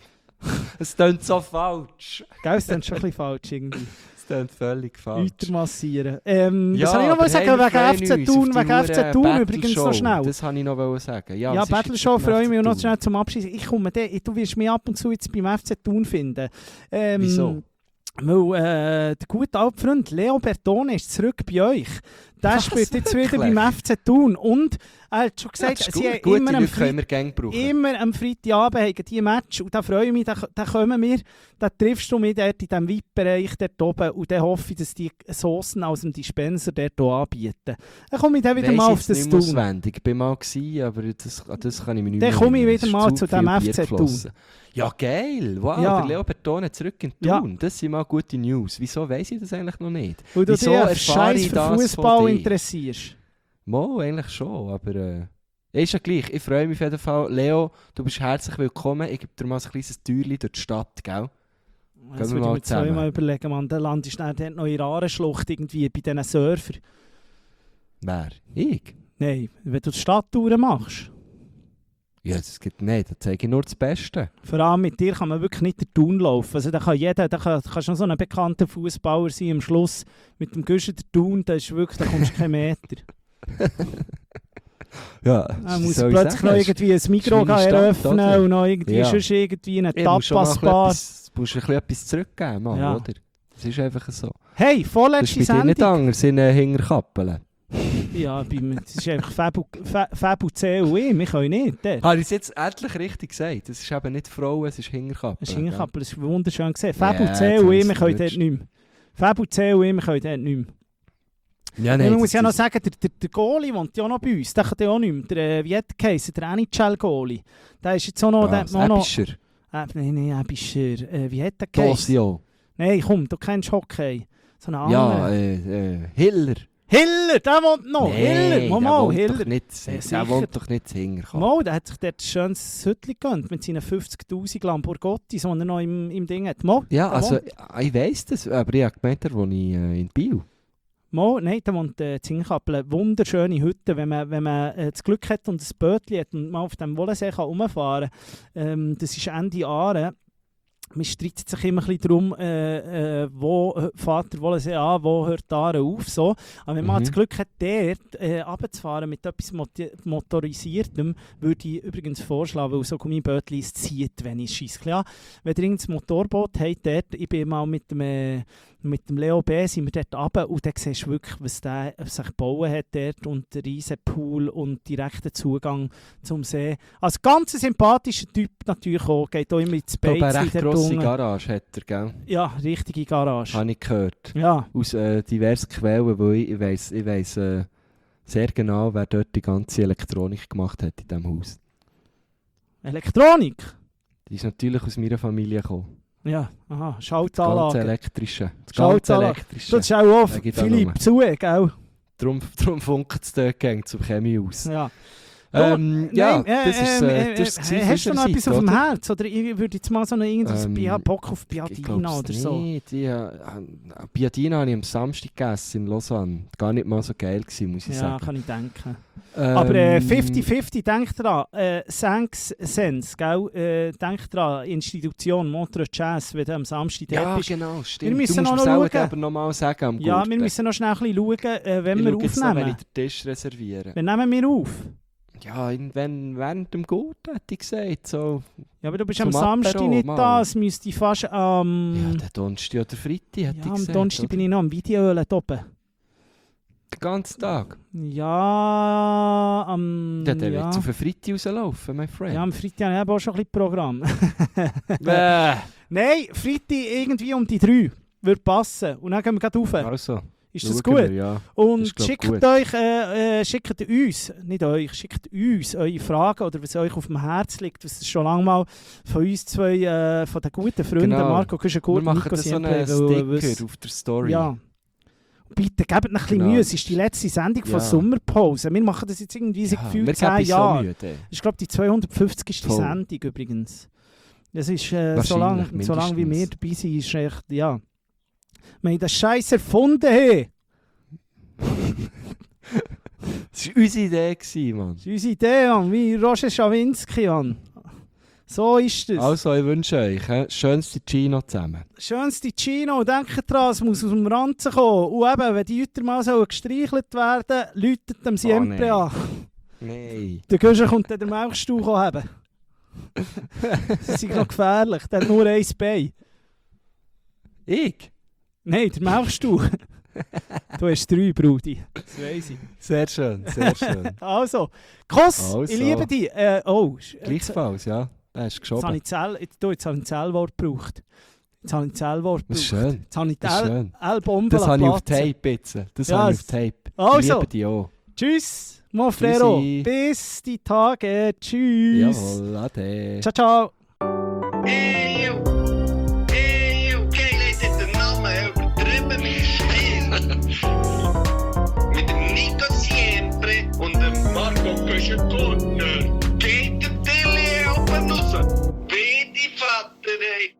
Es klingt so falsch. gell, das ist dann schon ein bisschen falsch irgendwie. Es klingt völlig falsch. Euter massieren. Ähm, Ja, was soll ich noch aber mal sagen hey, wir wegen freuen F C uns Thun? auf die Wegen F C Hure Thun Battle übrigens Show. noch schnell. Das wollte ich noch sagen. Ja, Ja, was ist Battle jetzt Show mit dem freue F ich C mich noch Thun? schnell zum Abschluss. Ich komme de, du wirst mich ab und zu jetzt beim F C Thun finden. Ähm, Wieso? Weil äh, der gute alte Freund Leo Bertone ist zurück bei euch. Der Was, spielt jetzt wieder wirklich? beim F C Thun. Und er hat schon Ja, gesagt, das ist sie gut. haben Gute immer am Leute können Freitag, wir gerne brauchen. immer am Freitagabend haben die Match. Und da freue ich mich, da, da kommen wir, da triffst du mich dort in diesem V I P-Bereich dort oben. Und dann hoffe ich, dass die Soßen aus dem Dispenser dort auch anbieten. Dann komme ich dann wieder Weiss mal auf jetzt das nicht Thun. auswendig. Ich war mal, gewesen, aber das, an das kann ich mich nicht Dann mehr komme ich erinnern. wieder Es mal ist zu zu dem viel F Bier C geflossen. Ja, geil. Wow, Ja. der Leo Bertone zurück in Ja. Thun. Das sind mal gute News. Wieso weiss ich das eigentlich noch nicht? Weil du Wieso dich auf erfahre Scheiß ich für das von Fußball dir? interessierst. Mal, eigentlich schon, aber äh, ist ja gleich. Ich freue mich auf jeden Fall. Leo, du bist herzlich willkommen. Ich gebe dir mal ein kleines Türchen durch die Stadt, gell? Das wir würde ich mal mir zusammen. zweimal überlegen, man. Der Land ist dann dort noch in der Ahrenschlucht irgendwie bei diesen Surfern. Wer? Ich? Nein, wenn du die Stadttouren machst. Ja, das geht nicht. Da zeige ich nur das Beste. Vor allem mit dir kann man wirklich nicht den Thun laufen. Also da kann jeder, da kann, kannst du noch so ein bekannter Fußballer sein am Schluss mit dem Güschen der Thun, da ist wirklich, da kommst du keinen Meter. Ja, Da wie muss soll ich plötzlich sagen? noch irgendwie ein Mikro meine Stadt, eröffnen oder? und noch irgendwie, Ja. sonst irgendwie einen Ich muss schon mal ein bisschen Tapasbar. etwas- Du musst ein bisschen etwas zurückgeben, Mann, Ja. oder? Das ist einfach so. Hey, Das ist vorletzte bei dir nicht Sendung. anders in äh, Hinterkappeln. Ja, beim, das ist einfach Fabu, Fa- Fabu C und ich, wir können nicht. Der. Habe ich es jetzt endlich richtig gesagt? Das ist eben nicht Frauen, es ist Hinterkappeln. Das ist Hinterkappel, das ist wunderschön gesehen. Fabu Ja, C jetzt und habe ich, ich wir es können dort verwünscht. nicht mehr. Fabu C und ich, wir können dort nicht mehr. Ja, Nee, nein, man muss das- ja noch das- sagen, der, der, der Goalie wohnt ja auch noch bei uns. Der kann ja auch nicht mehr. Der, äh, wie hat der geheißen? Der N H L-Goalie. Der ist jetzt auch noch... der Was? hat auch noch Ebischer? äh, nein, nein, Ebischer. Äh, wie hat der geheißen? Dosio? Nein, komm, du kennst Hockey. So eine Ja, andere. äh, äh, Hiller? Hiller, der wohnt noch. Hiller, mal, mal, wohnt Hiller. doch nicht, Ja, der sicher. wohnt doch nicht hinterkommen. Mal, der hat sich dort ein schönes Hütchen gegönnt mit seinen fünfzigtausend Lamborghini, die er noch im, im Ding hat. Mal, Ja, der also wohnt. ich weiss das, aber ich habe gemeint, er wohnt äh, in Biel. Mal, nein, da wohnt äh, Zinkappel. Wunderschöne Hütte, wenn man, wenn man äh, das Glück hat und ein Bötchen hat und mal auf dem Wollensee kann rumfahren kann. Ähm, das ist Ende Jahre. Man streitet sich immer ein bisschen darum, äh, äh, wo fährt der Wollensee an, wo hört die Aare auf. So. Aber wenn man Mhm. das Glück hat, dort äh, runterzufahren mit etwas Moti- Motorisiertem, würde ich übrigens vorschlagen, weil so Gummibötchen zieht, wenn ich scheisse. Klar, wenn ihr irgendein Motorboot habt, dort, ich bin mal mit dem, äh, mit dem Leo B. sind wir dort runter und dann siehst du wirklich, was der sich gebaut hat dort und der riesen Pool und direkten Zugang zum See. Also ganz ein sympathischer Typ natürlich auch, geht auch immer ins Ich glaube, Beiz. eine recht grosse Garage hat er, gell? Ja, richtige Garage. Habe ich gehört. Ja, Aus äh, diversen Quellen, weil ich, ich weiss, ich weiss äh, sehr genau, wer dort die ganze Elektronik gemacht hat in diesem Haus. Elektronik. Die ist natürlich aus meiner Familie gekommen. Ja, aha, Das ganze Schaltanlage. elektrische. Das ganze Schaltanlage. elektrische. Das ist auch auf Sag ich da nur. Philipp zu, gell? Darum, darum funkt es dort gegen zum Chemie aus. Ja. Ähm, ja, Nein, äh, das ist, äh, äh, das ist äh, hast du noch etwas auf dem Seite, Herz? Oder ich würde jetzt mal so noch irgendwas Ähm, Bia- Bock auf Ich Biadina glaube oder so. nicht. Ich, äh, Biadina habe ich am Samstag gegessen in Lausanne. Gar nicht mal so geil gewesen, muss ich Ja, sagen. kann ich denken. Ähm, Aber äh, fünfzig fünfzig, denk dran. Äh, Thanks Sense, gell? Äh, denk dran, Institution Montreux Jazz, wenn du am Samstag Ja, dort bist. genau, stimmt. müssen du musst noch mir schauen. selber aber noch mal sagen am Ja, Gurten. wir müssen noch schnell ein bisschen schauen, äh, wenn ich wir schaue jetzt noch, wenn aufnehmen. ich den Tisch reserviere. Dann nehmen wir auf. Ja, in- wenn, während dem Gurten hätte ich gesagt. So. Ja, aber du bist Zum am Samstag Apero, nicht mal. da, es müsste fast am... Ja, der Donnerstag oder Freitag hätte ja, ich am gesagt. Donnerstag oder? bin ich noch am Videoölen oben. Den ganzen Tag. Ja, am... Ja, der ja. wird auf den Freitag rauslaufen, mein Friend. Ja, am Freitag habe ich eben auch schon ein bisschen Programm. Bäh. Nein, Freitag irgendwie um die drei. Würde passen. Und dann gehen wir gleich rauf. Also, Ist das schauen gut? wir, ja. Und Das ist, glaub, schickt gut. euch, äh, äh, schickt uns, nicht euch, schickt uns eure Fragen oder was euch auf dem Herz liegt, was schon lange mal von uns zwei, äh, von den guten Freunden, Genau. Marco Küschengut Wir und machen Nico da so Siempre, einen weil, Sticker was- auf der Story. Ja. Bitte, gebt ein bisschen Genau. Mühe, es ist die letzte Sendung von Ja. Sommerpause. Wir machen das jetzt irgendwie seit Ja, gefühlt wir zehn geben uns so Jahren. Mühe, ey. Das ist, glaube ich, die zweihundertfünfzigste Voll. Sendung übrigens. Das ist, äh, Wahrscheinlich, so lange so lang wie wir mindestens. dabei sind, ist echt, ja. Wir haben das Scheiß erfunden, hey. Das war unsere Idee, gewesen, Mann. Das ist unsere Idee, Mann. Wie Roger Schawinski, Mann. So ist es. Also, ich wünsche euch he, schönste Gino zusammen. Schönste Gino, denkt dran, es muss aus dem Ranzen kommen. Und eben, wenn die Jüter mal so gestreichelt werden, läutet dem Siempre nein. an. Nein. Der Güscher kommt dann den Milchstuhl haben. Das ist noch gefährlich, der hat nur ein Bein. Ich? Nein, der Milchstuhl. Du hast drei, Brudi. Das weiss ich. Sehr schön, sehr schön. Also, Kuss, Also. ich liebe dich. Äh, oh, sch- jetzt, Gleichfalls, ja. Er ist jetzt habe geschoben. ich Zell, jetzt, du, jetzt habe ich ein Zellwort gebraucht. Jetzt habe ich ein Zellwort Das ist gebraucht. schön. Jetzt habe ich die Das ist L- schön. L-Bombe Das habe ich auf platzen. Tape jetzt. Das Ja, habe ich auf es- Tape. Ich Also. liebe dich auch. Tschüss, mon Frero. Tschüssi. Bis die Tage. Tschüss. Jawohl, ade. Ciao, ciao. Hey, yo. Hey, yo. Kijk, lees dit de namen übertrieben mit Stil. Mit dem Nico Siempre und dem Marco Köschen-Gurtner. Geht der Tilly oben raus. Wie die Vater, ey.